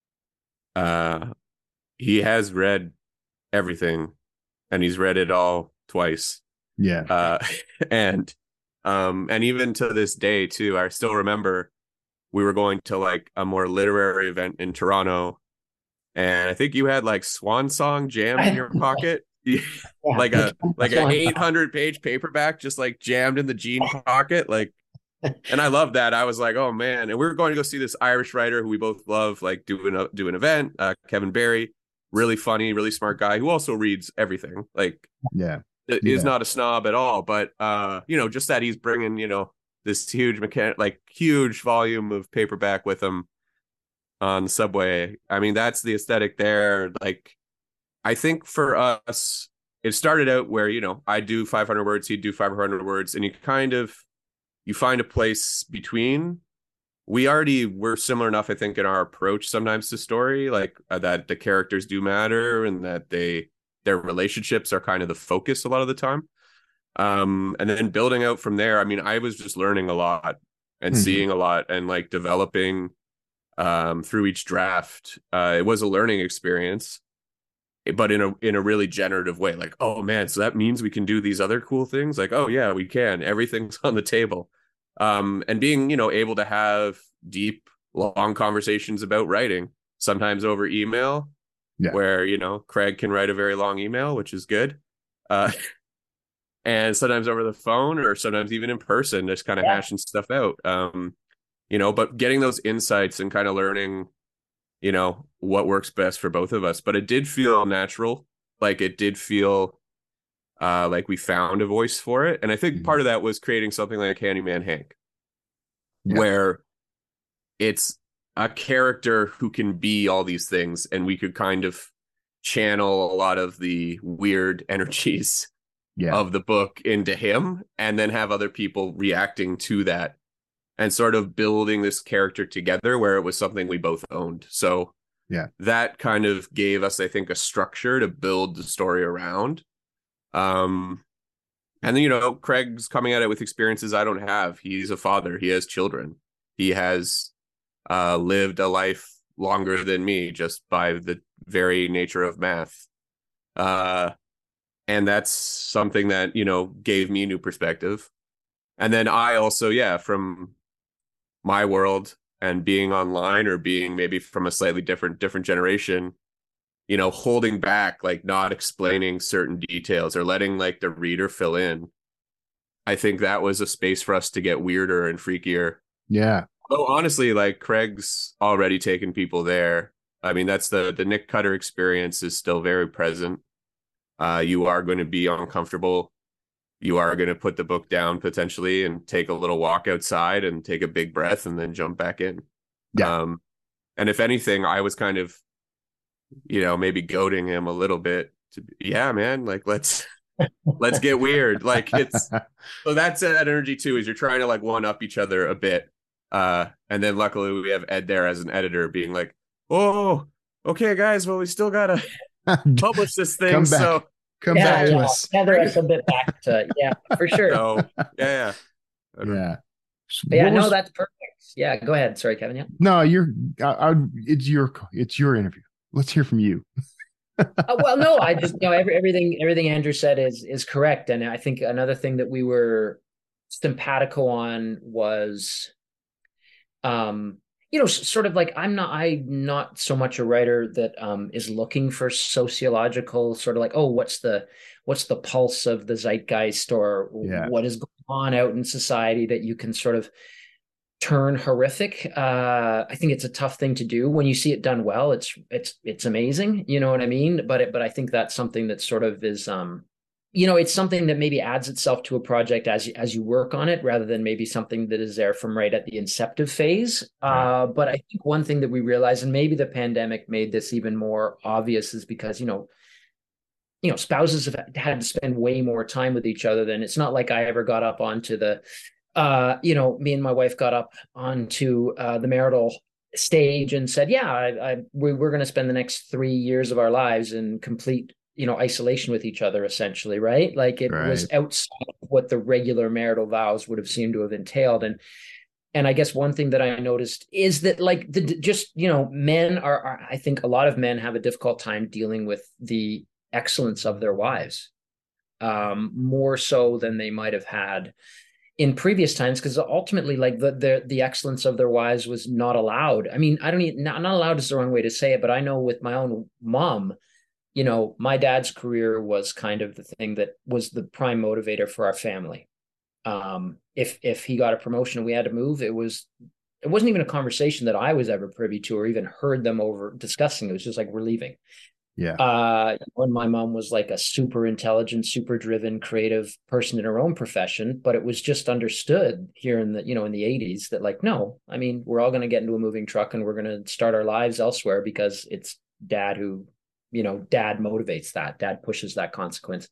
uh, he has read everything and he's read it all twice. Yeah. Uh, and, um, and even to this day too, I still remember we were going to like a more literary event in Toronto. And I think you had like Swan Song jammed in your pocket. Yeah, like a like an eight hundred page paperback just like jammed in the jean pocket, like, and I love that. I was like, oh man. And we were going to go see this Irish writer who we both love, like doing a do an event, uh Kevin Barry, really funny, really smart guy who also reads everything, like yeah is yeah. not a snob at all, but uh you know, just that he's bringing, you know, this huge mechanic like huge volume of paperback with him. on the subway. I mean, that's the aesthetic there. Like, I think for us, it started out where, you know, I do five hundred words, he'd do five hundred words, and you kind of, you find a place between. We already were similar enough, I think, in our approach sometimes to story, like uh, that the characters do matter and that they, their relationships are kind of the focus a lot of the time. Um, and then building out from there, I mean, I was just learning a lot and mm-hmm. seeing a lot and like developing um, through each draft. Uh, it was a learning experience, but in a in a really generative way. Like, oh man, so that means we can do these other cool things. Like, oh yeah, we can. Everything's on the table. Um, and being, you know, able to have deep, long conversations about writing, sometimes over email, yeah. where, you know, Craig can write a very long email, which is good. Uh, and sometimes over the phone or sometimes even in person, just kind of yeah. hashing stuff out. Um, you know, but getting those insights and kind of learning, you know, what works best for both of us. But it did feel natural. Like it did feel uh, like we found a voice for it. And I think mm-hmm. part of that was creating something like Handyman Hank, yeah. where it's a character who can be all these things. And we could kind of channel a lot of the weird energies yeah. of the book into him and then have other people reacting to that. And sort of building this character together where it was something we both owned. So yeah, that kind of gave us, I think, a structure to build the story around. Um, and then, you know, Craig's coming at it with experiences I don't have. He's a father. He has children. He has uh, lived a life longer than me just by the very nature of math. Uh, and that's something that, you know, gave me new perspective. And then I also, yeah, from my world and being online or being maybe from a slightly different different generation, you know, holding back, like not explaining certain details or letting like the reader fill in. I think that was a space for us to get weirder and freakier. Yeah. Oh, honestly, like Craig's already taken people there. I mean, that's the the Nick Cutter experience is still very present. Uh, you are going to be uncomfortable. You are going to put the book down potentially and take a little walk outside and take a big breath and then jump back in. Yeah. Um, and if anything, I was kind of, you know, maybe goading him a little bit to, yeah, man, like, let's, let's get weird. Like it's, so that's that energy too, is you're trying to like one up each other a bit. Uh, and then luckily we have Ed there as an editor being like, oh, okay, guys, well, we still got to publish this thing. Come back. So Come yeah, back yeah. to us. Tether us a bit back to, yeah, for sure. So, yeah, yeah. Yeah. Yeah, was, no, that's perfect. Yeah, go ahead. Sorry, Kevin. Yeah. No, you're, I, I, it's your, it's your interview. Let's hear from you. uh, well, no, I just, you know, every, everything, everything Andrew said is, is correct. And I think another thing that we were simpatico on was, um, you know, sort of like I'm not, I'm not so much a writer that um, is looking for sociological sort of like, oh, what's the, what's the pulse of the zeitgeist or yeah. what is going on out in society that you can sort of turn horrific. Uh, I think it's a tough thing to do. When you see it done well, it's, it's, it's amazing. You know what I mean? But it, but I think that's something that sort of is, um, you know, it's something that maybe adds itself to a project as you, as you work on it, rather than maybe something that is there from right at the inceptive phase. Uh, but I think one thing that we realized, and maybe the pandemic made this even more obvious, is because, you know, you know, spouses have had to spend way more time with each other than it's not like I ever got up onto the, uh, you know, me and my wife got up onto uh, the marital stage and said, yeah, I, I we, we're going to spend the next three years of our lives in complete, you know, isolation with each other, essentially, right? Like it right. was outside of what the regular marital vows would have seemed to have entailed. And, and I guess one thing that I noticed is that like the, just, you know, men are, are, I think a lot of men have a difficult time dealing with the excellence of their wives, um, more so than they might have had in previous times, because ultimately like the, the, the excellence of their wives was not allowed. I mean, I don't even, not, not allowed is the wrong way to say it, but I know with my own mom, you know, my dad's career was kind of the thing that was the prime motivator for our family. Um, if if he got a promotion and we had to move, it was it wasn't even a conversation that I was ever privy to or even heard them over discussing. It was just like, we're leaving. Yeah. Uh, when my mom was like a super intelligent, super driven, creative person in her own profession, but it was just understood here in the, you know, in the eighties that like, no, I mean, we're all going to get into a moving truck and we're going to start our lives elsewhere because it's dad who, you know, dad motivates that, dad pushes that consequence.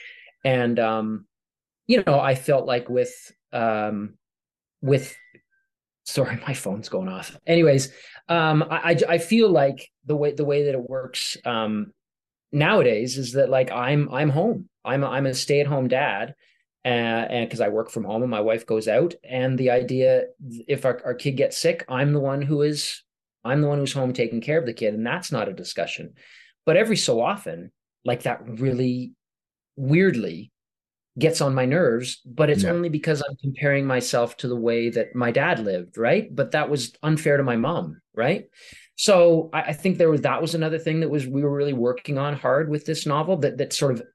And, um, you know, I felt like with, um, with, sorry, my phone's going off. Anyways, um, I, I feel like the way, the way that it works, um, nowadays is that like I'm I'm home. I'm a, I'm a stay at home dad, uh, and because I work from home and my wife goes out. And the idea, if our, our kid gets sick, I'm the one who is I'm the one who's home taking care of the kid, and that's not a discussion. But every so often, like that really weirdly gets on my nerves. But it's Yeah. only because I'm comparing myself to the way that my dad lived, right? But that was unfair to my mom, right? So I, I think there was that was another thing that was we were really working on hard with this novel that that sort of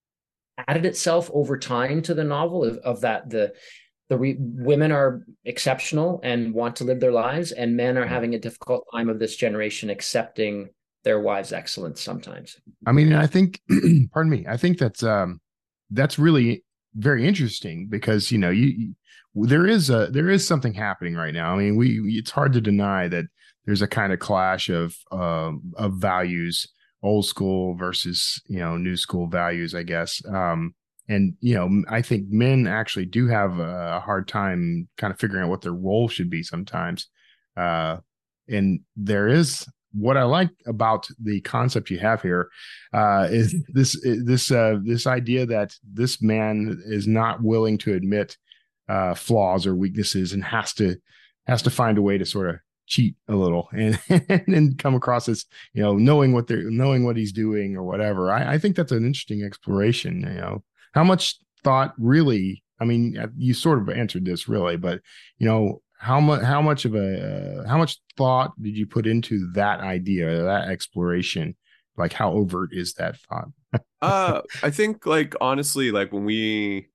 added itself over time to the novel of, of that the the re, women are exceptional and want to live their lives, and men are having a difficult time of this generation accepting their wives' excellence sometimes. I mean, I think, pardon me, I think that's um that's really very interesting because you know you, you there is a there is something happening right now. I mean, we it's hard to deny that there's a kind of clash of um, of values, old school versus you know new school values, I guess. Um, and you know, I think men actually do have a hard time kind of figuring out what their role should be sometimes. Uh, and there is what I like about the concept you have here uh, is this this uh, this idea that this man is not willing to admit uh, flaws or weaknesses and has to has to find a way to sort of cheat a little and and come across as you know knowing what they're knowing what he's doing or whatever. I, I think that's an interesting exploration. You know, how much thought really? I mean, you sort of answered this really, but you know, how much how much of a uh, how much thought did you put into that idea, that exploration? Like, how overt is that thought? uh, I think like honestly, like when we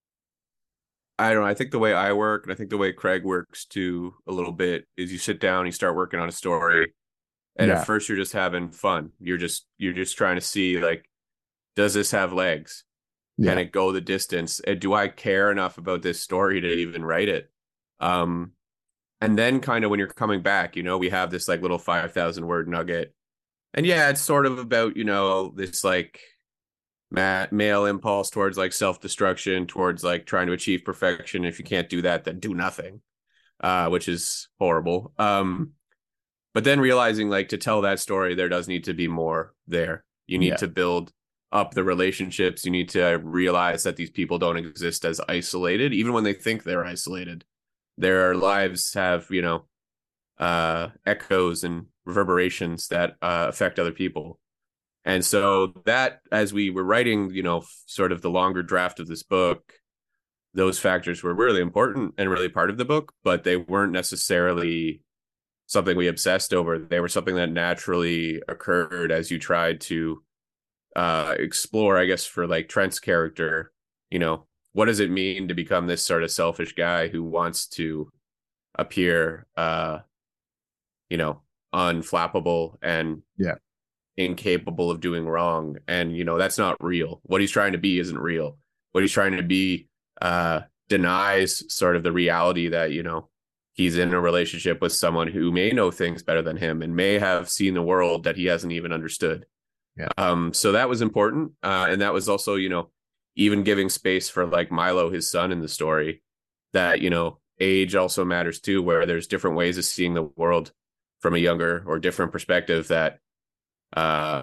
I don't know. I think the way I work, and I think the way Craig works too, a little bit, is you sit down, you start working on a story, and Yeah. at first you're just having fun. You're just you're just trying to see like, does this have legs? Yeah. Can it go the distance? And do I care enough about this story to even write it? Um, and then kind of when you're coming back, you know, we have this like little five thousand word nugget, and yeah, it's sort of about you know this like. male impulse towards like self-destruction, towards like trying to achieve perfection. If you can't do that, then do nothing, uh, which is horrible. Um, but then realizing like to tell that story, there does need to be more there. You need Yeah. to build up the relationships. You need to realize that these people don't exist as isolated, even when they think they're isolated. Their lives have, you know, uh, echoes and reverberations that uh, affect other people. And so that, as we were writing, you know, sort of the longer draft of this book, those factors were really important and really part of the book, but they weren't necessarily something we obsessed over. They were something that naturally occurred as you tried to uh, explore, I guess, for like Trent's character, you know, what does it mean to become this sort of selfish guy who wants to appear, uh, you know, unflappable and Yeah. incapable of doing wrong? And you know that's not real. What he's trying to be isn't real. What he's trying to be uh denies sort of the reality that you know he's in a relationship with someone who may know things better than him and may have seen the world that he hasn't even understood. Yeah. Um so that was important, uh and that was also you know even giving space for like Milo, his son, in the story, that you know age also matters too, where there's different ways of seeing the world from a younger or different perspective that uh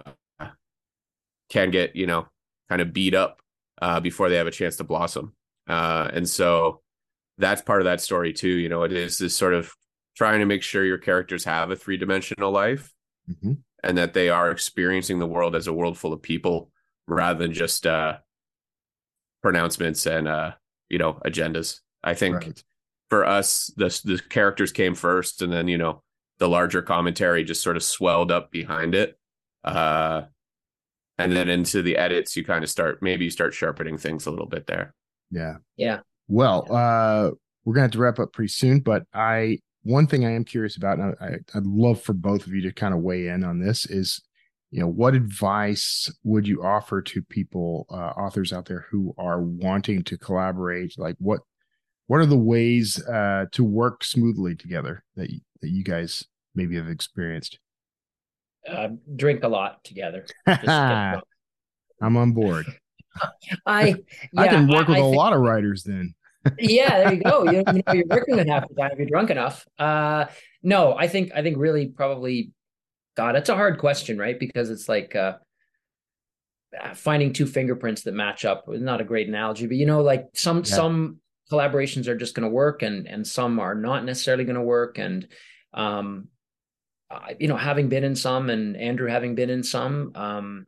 can get you know kind of beat up uh before they have a chance to blossom, uh and so that's part of that story too. You know, it is this sort of trying to make sure your characters have a three-dimensional life, Mm-hmm. and that they are experiencing the world as a world full of people rather than just uh pronouncements and uh you know agendas. I think Right. for us the the characters came first, and then you know the larger commentary just sort of swelled up behind it. Uh, and then into the edits, you kind of start, maybe you start sharpening things a little bit there. Yeah. Yeah. Well, uh, we're gonna have to wrap up pretty soon, but I one thing I am curious about, and I, I, I'd love for both of you to kind of weigh in on this, is you know, what advice would you offer to people, uh, authors out there who are wanting to collaborate? Like what, what are the ways uh, to work smoothly together that you, that you guys maybe have experienced? Uh, drink a lot together. Just get I'm on board. I yeah, I can work I, with I a think, lot of writers then. yeah, there you go. You, you know, you're working with half the time if you're drunk enough. Uh, no, I think I think really probably, God, it's a hard question, right? Because it's like uh, finding two fingerprints that match up. Not a great analogy, but you know, like some yeah. some collaborations are just going to work, and and some are not necessarily going to work. And um, uh, you know, having been in some, and Andrew having been in some, um,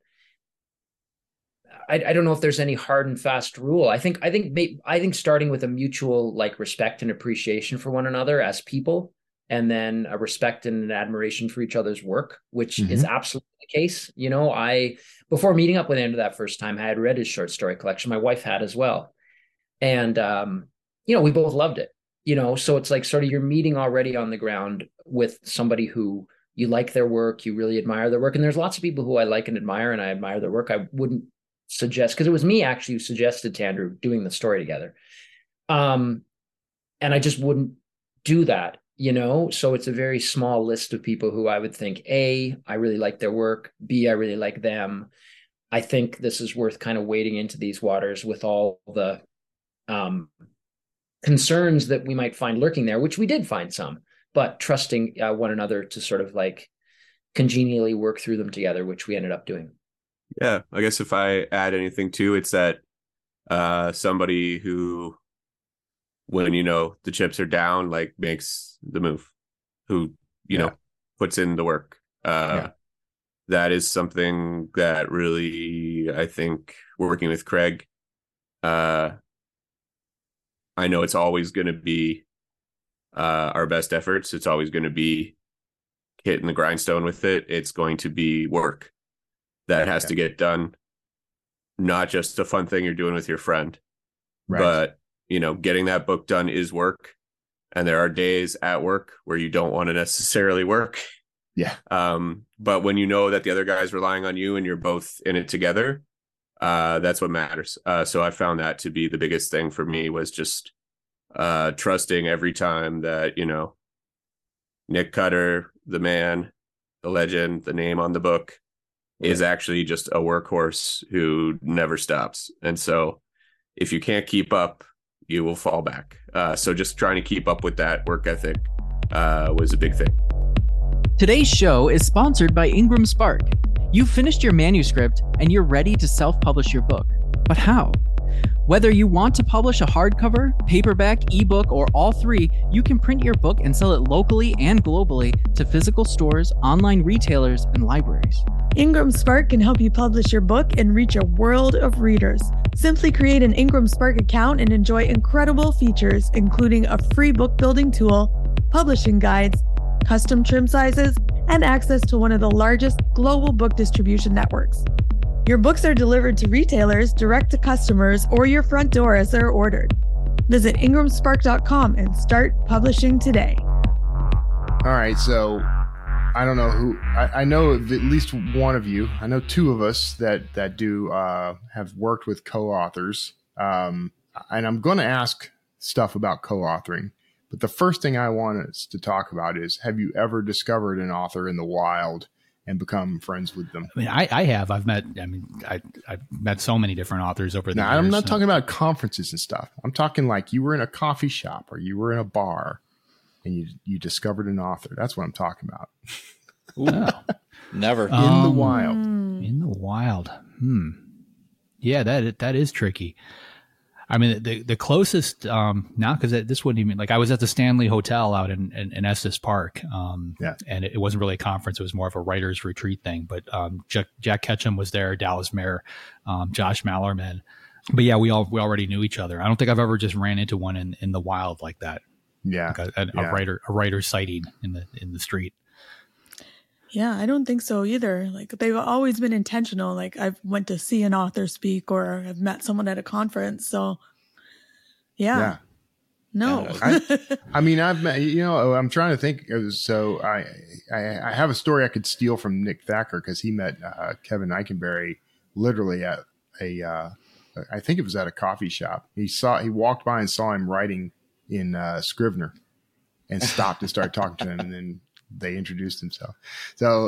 I, I don't know if there's any hard and fast rule. I think I think I think starting with a mutual like respect and appreciation for one another as people, and then a respect and an admiration for each other's work, which mm-hmm. is absolutely the case. You know, I before meeting up with Andrew that first time, I had read his short story collection. My wife had as well, and um, you know, we both loved it. You know, so it's like sort of you're meeting already on the ground with somebody who you like their work, you really admire their work, and there's lots of people who I like and admire, and I admire their work. I wouldn't suggest, because it was me actually who suggested to Andrew doing the story together. Um, and I just wouldn't do that, you know? So it's a very small list of people who I would think, A, I really like their work. B, I really like them. I think this is worth kind of wading into these waters with all the um, concerns that we might find lurking there, which we did find some, but trusting uh, one another to sort of like congenially work through them together, which we ended up doing. Yeah, I guess if I add anything too, it's that uh, somebody who, when, you know, the chips are down, like makes the move, who, you yeah. know, puts in the work. Uh, yeah. That is something that really, I think, working with Craig, uh, I know it's always going to be uh, our best efforts. It's always going to be hitting the grindstone with it. It's going to be work that has yeah. to get done, not just a fun thing you're doing with your friend, right. but, you know, getting that book done is work. And there are days at work where you don't want to necessarily work. Yeah. Um, but when you know that the other guy's relying on you and you're both in it together, uh, that's what matters. Uh, so I found that to be the biggest thing for me, was just uh, trusting every time that, you know, Nick Cutter, the man, the legend, the name on the book, is actually just a workhorse who never stops. And so if you can't keep up, you will fall back. Uh, so just trying to keep up with that work ethic uh, was a big thing. Today's show is sponsored by Ingram Spark. You've finished your manuscript and you're ready to self-publish your book. But how? Whether you want to publish a hardcover, paperback, ebook, or all three, you can print your book and sell it locally and globally to physical stores, online retailers, and libraries. Ingram Spark can help you publish your book and reach a world of readers. Simply create an Ingram Spark account and enjoy incredible features, including a free book building tool, publishing guides, custom trim sizes, and access to one of the largest global book distribution networks. Your books are delivered to retailers, direct to customers, or your front door as they're ordered. Visit ingram spark dot com and start publishing today. All right, so I don't know who, I, I know of at least one of you, I know two of us that, that do uh, have worked with co-authors. Um, and I'm going to ask stuff about co-authoring. But the first thing I want us to talk about is, have you ever discovered an author in the wild and become friends with them? I mean, I, I have. I've met, I mean, I, I've met so many different authors over the now, years. I'm not so. talking about conferences and stuff. I'm talking like you were in a coffee shop or you were in a bar and you you discovered an author. That's what I'm talking about. Ooh, never. In um, the wild. In the wild. Hmm. Yeah, that that is tricky. I mean, the the closest um, now, because this wouldn't even, like, I was at the Stanley Hotel out in, in, in Estes Park, um, yeah. and it, it wasn't really a conference. It was more of a writer's retreat thing. But um, Jack, Jack Ketchum was there, Dallas Mayer, um, Josh Mallerman. But yeah, we all we already knew each other. I don't think I've ever just ran into one in, in the wild like that. Yeah, like a, a, yeah. a writer a writer sighting in the in the street. Yeah, I don't think so either. Like, they've always been intentional. Like, I've went to see an author speak, or I've met someone at a conference. So. Yeah. Yeah. No. I, I mean, I've met, you know, I'm trying to think. So I, I, I have a story I could steal from Nick Thacker because he met uh, Kevin Eikenberry literally at a, uh, I think it was at a coffee shop. He saw, he walked by and saw him writing in uh, Scrivener and stopped and started talking to him. And then they introduced themselves. So,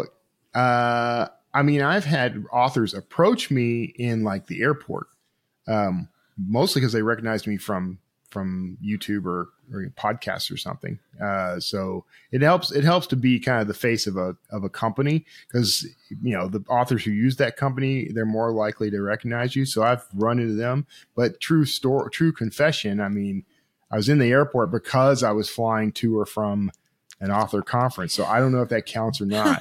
uh, I mean, I've had authors approach me in like the airport, um, mostly because they recognized me from from YouTube or, or podcasts or something. Uh, so it helps. It helps to be kind of the face of a of a company because you know the authors who use that company, they're more likely to recognize you. So I've run into them. But true story, true confession. I mean, I was in the airport because I was flying to or from an author conference. So I don't know if that counts or not.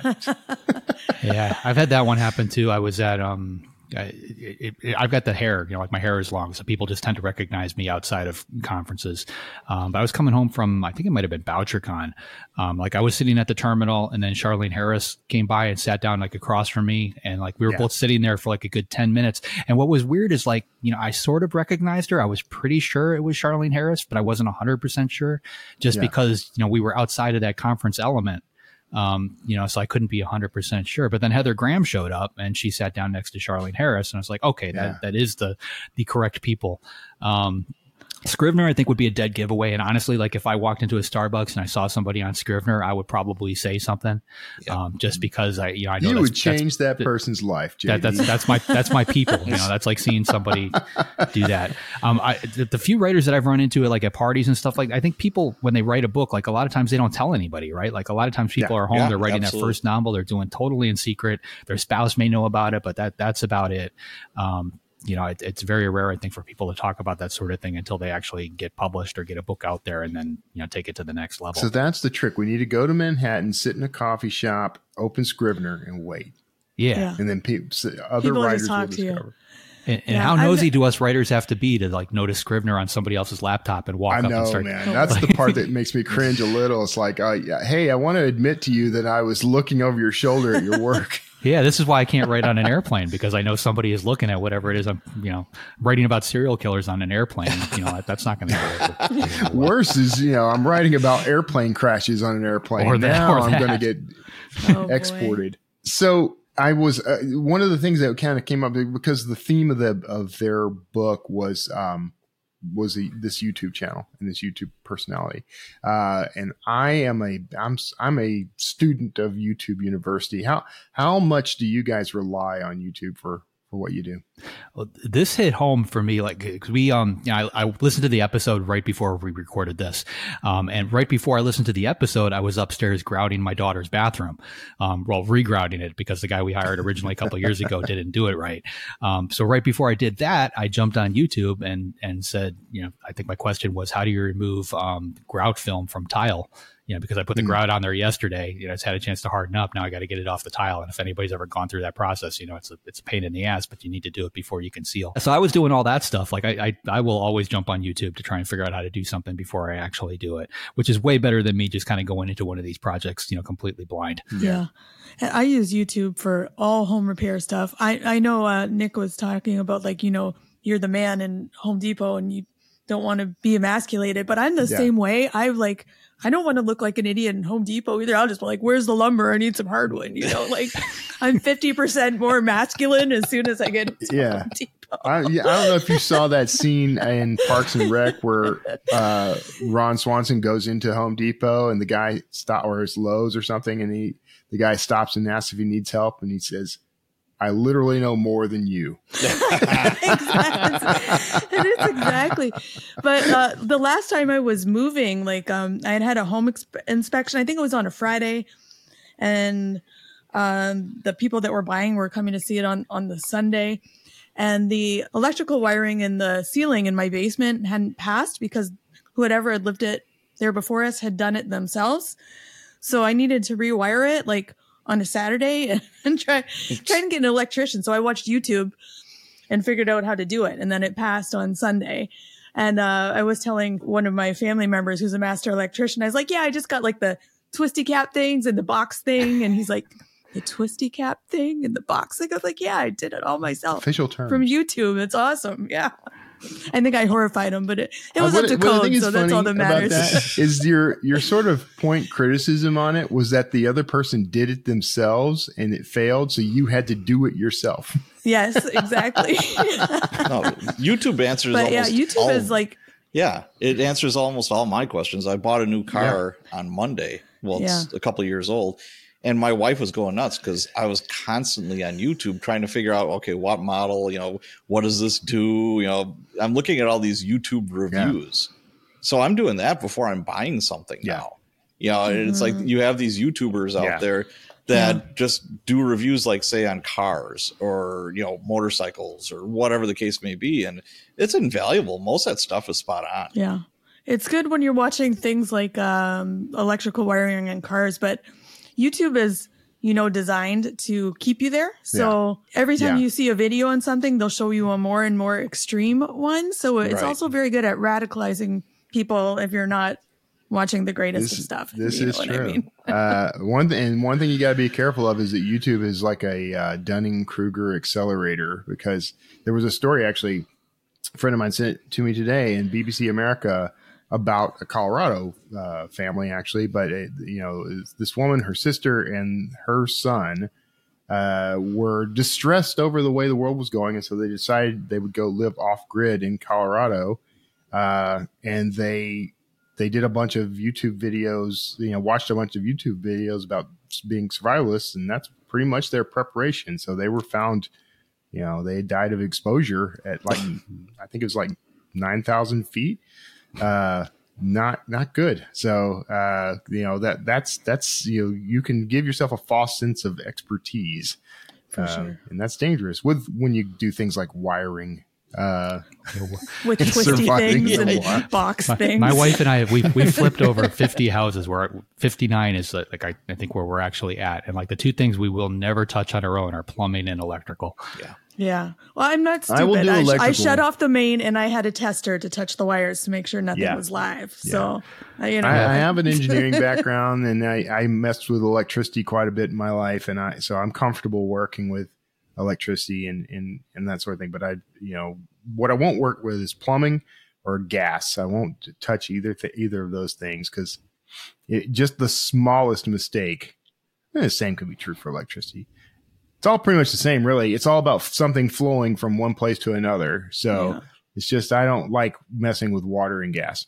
Yeah, I've had that one happen too. I was at um. I, it, it, I've got the hair, you know, like my hair is long, so people just tend to recognize me outside of conferences. Um, but I was coming home from, I think it might have been BoucherCon. Um, like I was sitting at the terminal, and then Charlene Harris came by and sat down like across from me, and like we were yeah. both sitting there for like a good ten minutes. And what was weird is like, you know, I sort of recognized her. I was pretty sure it was Charlene Harris, but I wasn't one hundred percent sure, just yeah. because you know we were outside of that conference element. Um, you know, so I couldn't be a hundred percent sure, but then Heather Graham showed up and she sat down next to Charlene Harris, and I was like, okay, yeah. that, that is the, the correct people. Um, Scrivener, I think, would be a dead giveaway. And honestly, like if I walked into a Starbucks and I saw somebody on Scrivener, I would probably say something, yeah. um, just because I, you know, I know you that's, would change that's, that person's life. J D. That, that's that's my that's my people. You know, that's like seeing somebody do that. Um, I the, the few writers that I've run into, like at parties and stuff, like I think people when they write a book, like a lot of times they don't tell anybody, right? Like a lot of times people yeah. are home, Yeah, they're writing absolutely. that first novel, they're doing totally in secret. Their spouse may know about it, but that that's about it. Um, You know, it, it's very rare, I think, for people to talk about that sort of thing until they actually get published or get a book out there and then, you know, take it to the next level. So that's the trick. We need to go to Manhattan, sit in a coffee shop, open Scrivener, and wait. Yeah. Yeah. And then pe- other People writers just will talk to you. discover. And, and Yeah, how I've- nosy do us writers have to be to like notice Scrivener on somebody else's laptop and walk I up and know, start? man. That's the part that makes me cringe a little. It's like, uh, yeah, hey, I want to admit to you that I was looking over your shoulder at your work. Yeah, this is why I can't write on an airplane, because I know somebody is looking at whatever it is I'm, you know, writing about serial killers on an airplane. You know, that, that's not going to go. Worse is, you know, I'm writing about airplane crashes on an airplane. Or that- now or I'm going to that. get Oh, boy. exported. So I was uh, one of the things that kind of came up because the theme of the of their book was um, was a, this YouTube channel and this YouTube personality, uh, and I am a I'm I'm a student of YouTube University. How how much do you guys rely on YouTube for for what you do? Well, this hit home for me, like 'cause we, um, you know, I, I listened to the episode right before we recorded this, um, and right before I listened to the episode, I was upstairs grouting my daughter's bathroom, um, well, regrouting it because the guy we hired originally a couple of years ago didn't do it right. Um, so right before I did that, I jumped on YouTube and and said, you know, I think my question was, how do you remove um, grout film from tile? You know, because I put the Mm. grout on there yesterday, you know, it's had a chance to harden up. Now I got to get it off the tile. And if anybody's ever gone through that process, you know, it's a, it's a pain in the ass, but you need to do it before you can seal. So I was doing all that stuff. Like I, I, I will always jump on YouTube to try and figure out how to do something before I actually do it, which is way better than me just kind of going into one of these projects, you know, completely blind. Yeah. And I use YouTube for all home repair stuff. I, I know uh, Nick was talking about like, you know, you're the man in Home Depot and you don't want to be emasculated, but I'm the Yeah. same way. I like, I don't want to look like an idiot in Home Depot either. I'll just be like, where's the lumber? I need some hardwood. You know, like I'm fifty percent more masculine as soon as I get into Yeah. Home Depot. I, yeah, I don't know if you saw that scene in Parks and Rec where uh, Ron Swanson goes into Home Depot and the guy stop or his Lowe's or something, and he the guy stops and asks if he needs help, and he says, "I literally know more than you." Exactly. It is exactly. But uh, the last time I was moving, like um, I had had a home exp- inspection. I think it was on a Friday, and um, the people that were buying were coming to see it on on the Sunday. And the electrical wiring in the ceiling in my basement hadn't passed because whoever had lived it there before us had done it themselves. So I needed to rewire it like on a Saturday and, and try, try and get an electrician. So I watched YouTube and figured out how to do it. And then it passed on Sunday. And uh, I was telling one of my family members who's a master electrician, I was like, yeah, I just got like the twisty cap things and the box thing. And he's like, the twisty cap thing and the box thing? I was like, yeah, I did it all myself. Official term From YouTube. It's awesome. Yeah. I think I horrified him, but it, it was Uh, up to what I code, think is so that's all that funny about matters. that is your your sort of point criticism on it was that the other person did it themselves and it failed, so you had to do it yourself. Yes, exactly. No, YouTube answers But yeah, almost YouTube all- is like, Yeah, it answers almost all my questions. I bought a new car on Monday. Well, it's Yeah. a couple of years old. And my wife was going nuts because I was constantly on YouTube trying to figure out, okay, what model, you know, what does this do? You know, I'm looking at all these YouTube reviews. So I'm doing that before I'm buying something Yeah. now. You know, and it's like you have these YouTubers out Yeah. there that just do reviews, like say on cars or, you know, motorcycles or whatever the case may be. And it's invaluable. Most of that stuff is spot on. yeah. It's good when you're watching things like um, electrical wiring in cars, but YouTube is, you know, designed to keep you there. So every time Yeah. you see a video on something, they'll show you a more and more extreme one. So it's Right. also very good at radicalizing people if you're not watching the greatest of This, stuff. this you know is what true. I mean? uh, one th- and one thing you got to be careful of is that YouTube is like a uh, Dunning-Kruger accelerator, because there was a story actually a friend of mine sent it to me today in B B C America about a Colorado uh, family actually, but it, you know, this woman, her sister, and her son uh, were distressed over the way the world was going, and so they decided they would go live off grid in Colorado, uh, and they they did a bunch of YouTube videos, you know, watched a bunch of YouTube videos about being survivalists, and that's pretty much their preparation. So they were found, you know, they died of exposure at like I think it was like nine thousand feet. Uh, not not good. So uh, you know that that's that's you know, you can give yourself a false sense of expertise, For uh, sure. and that's dangerous with when you do things like wiring. Uh, With and twisty surviving things the and war. box My, things. my wife and I, we we flipped over fifty houses. Where fifty-nine is like, like I, I think where we're actually at, and like the two things we will never touch on our own are plumbing and electrical. Yeah. Well, I'm not I will stupid. do I, I electrical. shut off the main and I had a tester to touch the wires to make sure nothing Yeah. was live. So, I, you know, I, I have an engineering background, and I, I messed with electricity quite a bit in my life, and I so I'm comfortable working with electricity and and and that sort of thing. But I, you know, what I won't work with is plumbing or gas. I won't touch either th- either of those things because it just the smallest mistake. And the same could be true for electricity. It's all pretty much the same, really. It's all about something flowing from one place to another. So Yeah. it's just I don't like messing with water and gas.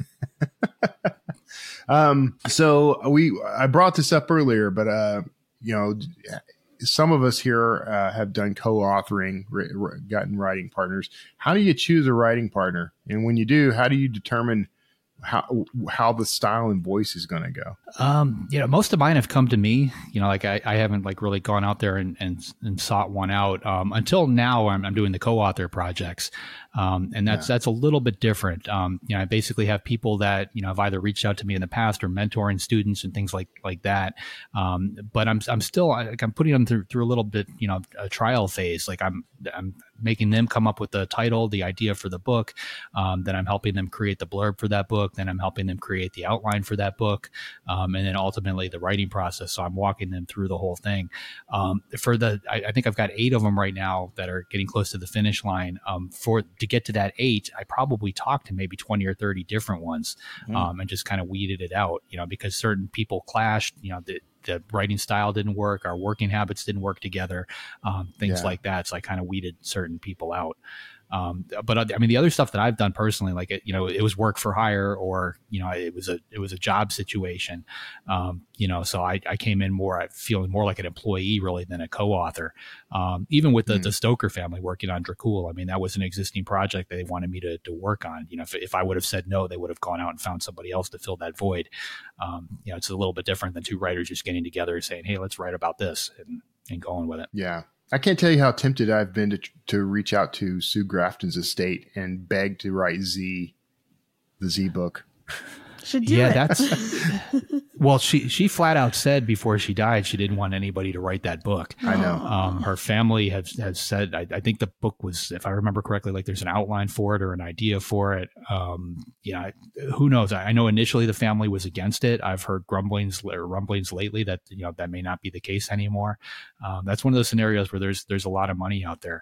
um, so we I brought this up earlier, but uh, you know, some of us here uh, have done co-authoring, ri- ri- gotten writing partners. How do you choose a writing partner? And when you do, how do you determine how how the style and voice is going to go? Um, you know, most of mine have come to me. You know, like I, I haven't like really gone out there and and, and sought one out um, until now. I'm, I'm doing the co-author projects, um, and that's Yeah. that's a little bit different. Um, you know, I basically have people that you know have either reached out to me in the past or mentoring students and things like like that. Um, but I'm I'm still like I'm putting them through through a little bit, you know, a trial phase. Like I'm I'm making them come up with the title, the idea for the book. Um, then I'm helping them create the blurb for that book. Then I'm helping them create the outline for that book. Um, and then ultimately the writing process. So I'm walking them through the whole thing. Um, for the, I, I think I've got eight of them right now that are getting close to the finish line. Um, for to get to that eight, I probably talked to maybe twenty or thirty different ones, um, and just kind of weeded it out, you know, because certain people clashed, you know, the, the writing style didn't work, our working habits didn't work together, um, things Yeah. like that. So I kind of weeded certain people out. Um, but I mean, the other stuff that I've done personally, like, it, you know, it was work for hire, or, you know, it was a, it was a job situation. Um, you know, so I, I came in more, I feeling more like an employee really than a co-author. Um, even with the, Mm. the Stoker family working on Dracul, I mean, that was an existing project that they wanted me to, to work on. You know, if, if I would have said no, they would have gone out and found somebody else to fill that void. Um, you know, it's a little bit different than two writers just getting together and saying, hey, let's write about this and, and going with it. Yeah. I can't tell you how tempted I've been to to reach out to Sue Grafton's estate and beg to write Z, the Z book. should do Yeah, it. that's well. She she flat out said before she died she didn't want anybody to write that book. I know. Um, her family has has said. I, I think the book was, if I remember correctly, like there's an outline for it or an idea for it. Um, yeah, who knows? I, I know initially the family was against it. I've heard grumblings or rumblings lately that you know that may not be the case anymore. Um, that's one of those scenarios where there's there's a lot of money out there.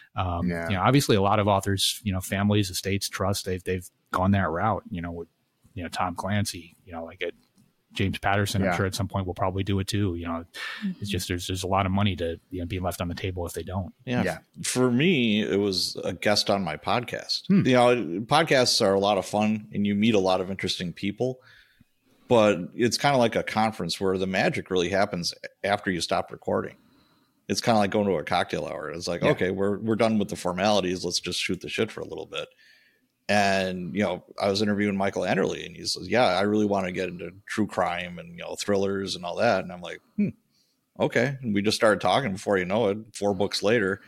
Um, Yeah. You know, obviously a lot of authors, you know, families, estates, trusts, they've, they've gone that route, you know, with, you know, Tom Clancy, you know, like it, James Patterson, Yeah. I'm sure at some point will probably do it too. You know, it's just, there's, there's a lot of money to, you know, be left on the table if they don't. Yeah. Yeah. For me, it was a guest on my podcast. Hmm. You know, podcasts are a lot of fun and you meet a lot of interesting people, but it's kind of like a conference where the magic really happens after you stop recording. It's kind of like going to a cocktail hour. It's like, Yeah. okay, we're, we're done with the formalities. Let's just shoot the shit for a little bit. And, you know, I was interviewing Michael Anderle and he says, yeah, I really want to get into true crime and, you know, thrillers and all that. And I'm like, hmm, okay. And we just started talking. Before you know it, four books later.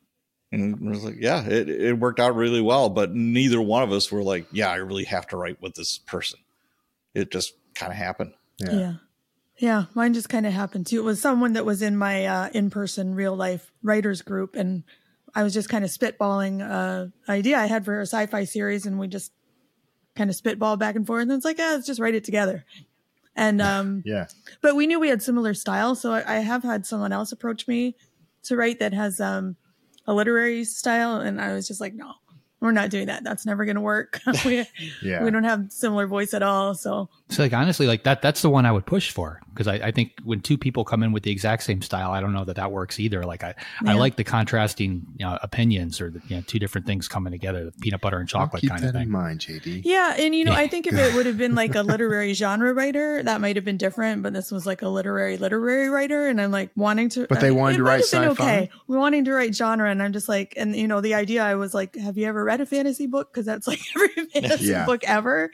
And I was like, yeah, it, it worked out really well. But neither one of us were like, yeah, I really have to write with this person. It just kind of happened. Yeah. Yeah. Yeah. Mine just kind of happened too. It was someone that was in my uh, in-person real life writers group. And I was just kind of spitballing uh idea I had for a sci-fi series. And we just kind of spitball back and forth. And it's like, ah, let's just write it together. And, um, Yeah. but we knew we had similar styles. So I, I have had someone else approach me to write that has, um, a literary style. And I was just like, no, we're not doing that. That's never going to work. we, Yeah. we don't have similar voice at all. So So like, honestly, like that, that's the one I would push for. Cause I, I think when two people come in with the exact same style, I don't know that that works either. Like I, I Yeah. like the contrasting, you know, opinions or the, you know, two different things coming together, the peanut butter and I'll chocolate keep kind that of in thing. mind, J D. yeah. And, you know, I think if it would have been like a literary genre writer, that might have been different. But this was like a literary, literary writer. And I'm like wanting to. But they I- wanted it to might write have been sci-fi? Okay. We're wanting to write genre. And I'm just like, and, you know, the idea I was like, have you ever read a fantasy book? Because that's like every fantasy Yeah. book ever.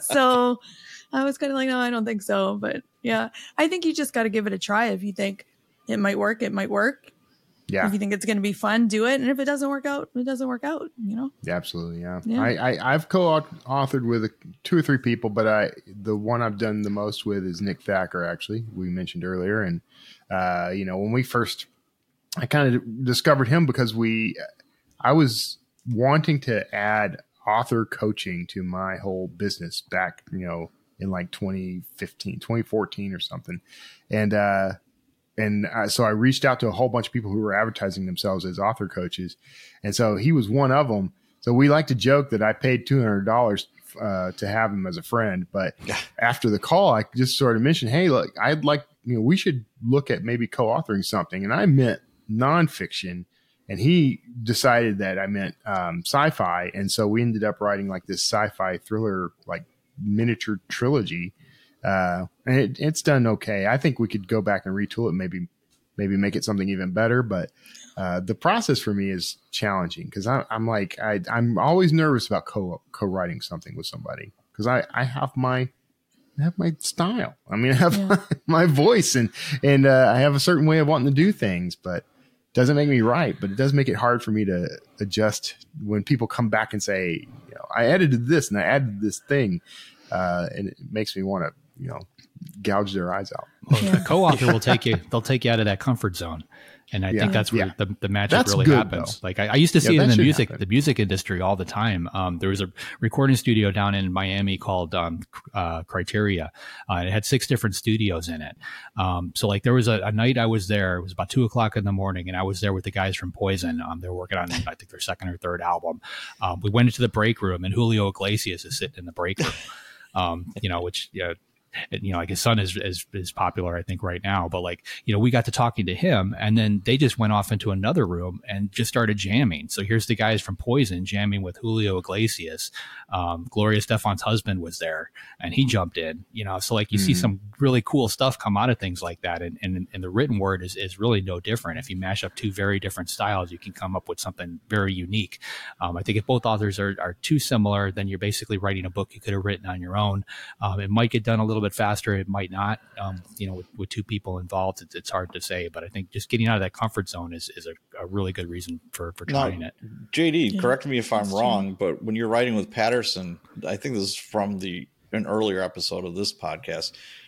So I was kind of like, no, I don't think so. But yeah, I think you just got to give it a try. If you think it might work, it might work. Yeah. If you think it's going to be fun, do it. And if it doesn't work out, it doesn't work out, you know? Yeah, absolutely. Yeah. Yeah. I, I, I've co-authored with a, two or three people, but I, the one I've done the most with is Nick Thacker, actually, we mentioned earlier. And, uh, you know, when we first, I kind of discovered him because we, I was wanting to add author coaching to my whole business back, you know, in like twenty fifteen, twenty fourteen or something. And, uh, And uh, so I reached out to a whole bunch of people who were advertising themselves as author coaches. And so he was one of them. So we like to joke that I paid two hundred dollars uh, to have him as a friend. But after the call, I just sort of mentioned, hey, look, I'd like, you know, we should look at maybe co-authoring something. And I meant nonfiction. And he decided that I meant um, sci-fi. And so we ended up writing like this sci-fi thriller, like miniature trilogy. Uh, and it, it's done okay. I think we could go back and retool it, maybe, maybe make it something even better. But uh, the process for me is challenging because I'm like, I, I'm always nervous about co co-writing something with somebody because I, I have my, I have my style. I mean, I have Yeah. my, my voice and, and uh, I have a certain way of wanting to do things, but it doesn't make me right. But it does make it hard for me to adjust when people come back and say, you know, I edited this and I added this thing. Uh, and it makes me want to, you know, gouge their eyes out. Well, Yeah. the co-author will take you, they'll take you out of that comfort zone. And I Yeah. think that's where Yeah. the, the magic That's really good, happens. though. Like I, I used to see Yeah, it in that the should music, happen. the music industry all the time. Um, there was a recording studio down in Miami called um, uh, Criteria. Uh, it had six different studios in it. Um, so like there was a, a night I was there, it was about two o'clock in the morning and I was there with the guys from Poison. Um, they were working on, I think their second or third album. Um, we went into the break room and Julio Iglesias is sitting in the break room. Um, you know, which, you know, and, you know, like his son is, is, is popular, I think right now, but like, you know, we got to talking to him and then they just went off into another room and just started jamming. So here's the guys from Poison jamming with Julio Iglesias. Um, Gloria Stefan's husband was there and he jumped in, you know, so like you see Mhm. some really cool stuff come out of things like that. And, and, and the written word is, is really no different. If you mash up two very different styles, you can come up with something very unique. Um, I think if both authors are, are too similar, then you're basically writing a book you could have written on your own. Um, it might get done a little bit faster. It might not, um, you know, with, with two people involved, it's, it's hard to say, but I think just getting out of that comfort zone is, is a, a really good reason for, for Now, trying it. J D, Yeah, correct me if I'm that's true. wrong, but when you're writing with Patterson, I think this is from the an earlier episode of this podcast.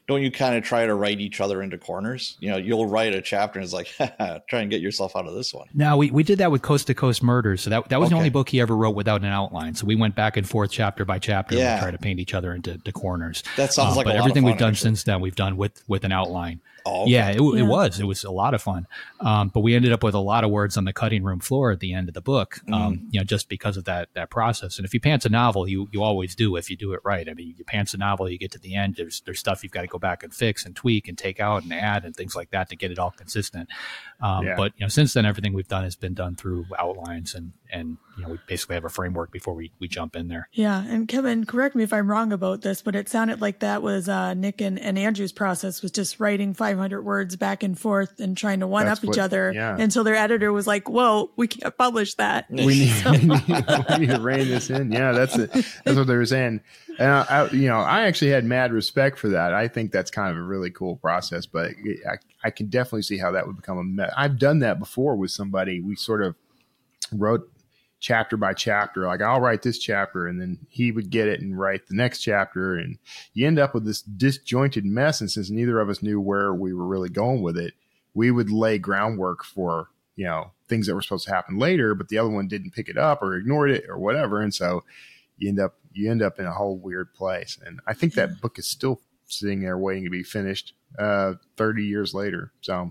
don't you kind of try to write each other into corners? You know, you'll write a chapter and it's like, try and get yourself out of this one. No, we, we did that with Coast to Coast Murders. So that that was Okay. the only book he ever wrote without an outline. So we went back and forth chapter by chapter Yeah. and we tried to paint each other into the corners. That sounds Uh, like but a lot of everything fun, we've done actually. since then, we've done with with an outline. Oh, okay. Yeah, it, Yeah. it was. It was a lot of fun. Um, but we ended up with a lot of words on the cutting room floor at the end of the book, um, Mm. you know, just because of that that process. And if you pants a novel, you you always do if you do it right. I mean, you pants a novel, you get to the end, there's there's stuff you've got to go back and fix and tweak and take out and add and things like that to get it all consistent. Um, Yeah. But, you know, since then, everything we've done has been done through outlines and, and you know, we basically have a framework before we, we jump in there. Yeah. And Kevin, correct me if I'm wrong about this, but it sounded like that was uh, Nick and, and Andrew's process was just writing five hundred words back and forth and trying to one That's up each what- other yeah. until their editor was like, whoa, we can't publish that. we need, we need, we need to rein this in. Yeah, that's it. That's what they were saying. And I, I, you know, I actually had mad respect for that. I think that's kind of a really cool process, but I, I can definitely see how that would become a mess. I've done that before with somebody. We sort of wrote chapter by chapter, like I'll write this chapter and then he would get it and write the next chapter. And you end up with this disjointed mess. And since neither of us knew where we were really going with it, we would lay groundwork for, you know, things that were supposed to happen later, but the other one didn't pick it up or ignored it or whatever. And so you end up, you end up in a whole weird place. And I think that book is still sitting there waiting to be finished uh, thirty years later. So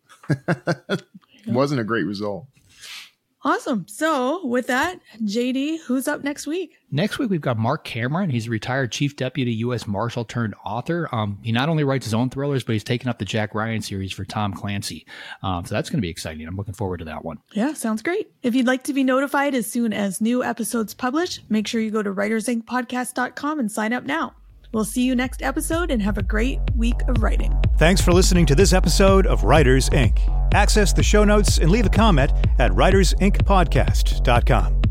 it wasn't a great result. Awesome. So with that, J D, who's up next week? Next week, we've got Mark Cameron. He's a retired chief deputy U S Marshal turned author. Um, he not only writes his own thrillers, but he's taken up the Jack Ryan series for Tom Clancy. Um, so that's going to be exciting. I'm looking forward to that one. Yeah, sounds great. If you'd like to be notified as soon as new episodes publish, make sure you go to writers inc podcast dot com and sign up now. We'll see you next episode and have a great week of writing. Thanks for listening to this episode of Writers Incorporated. Access the show notes and leave a comment at writers inc podcast dot com.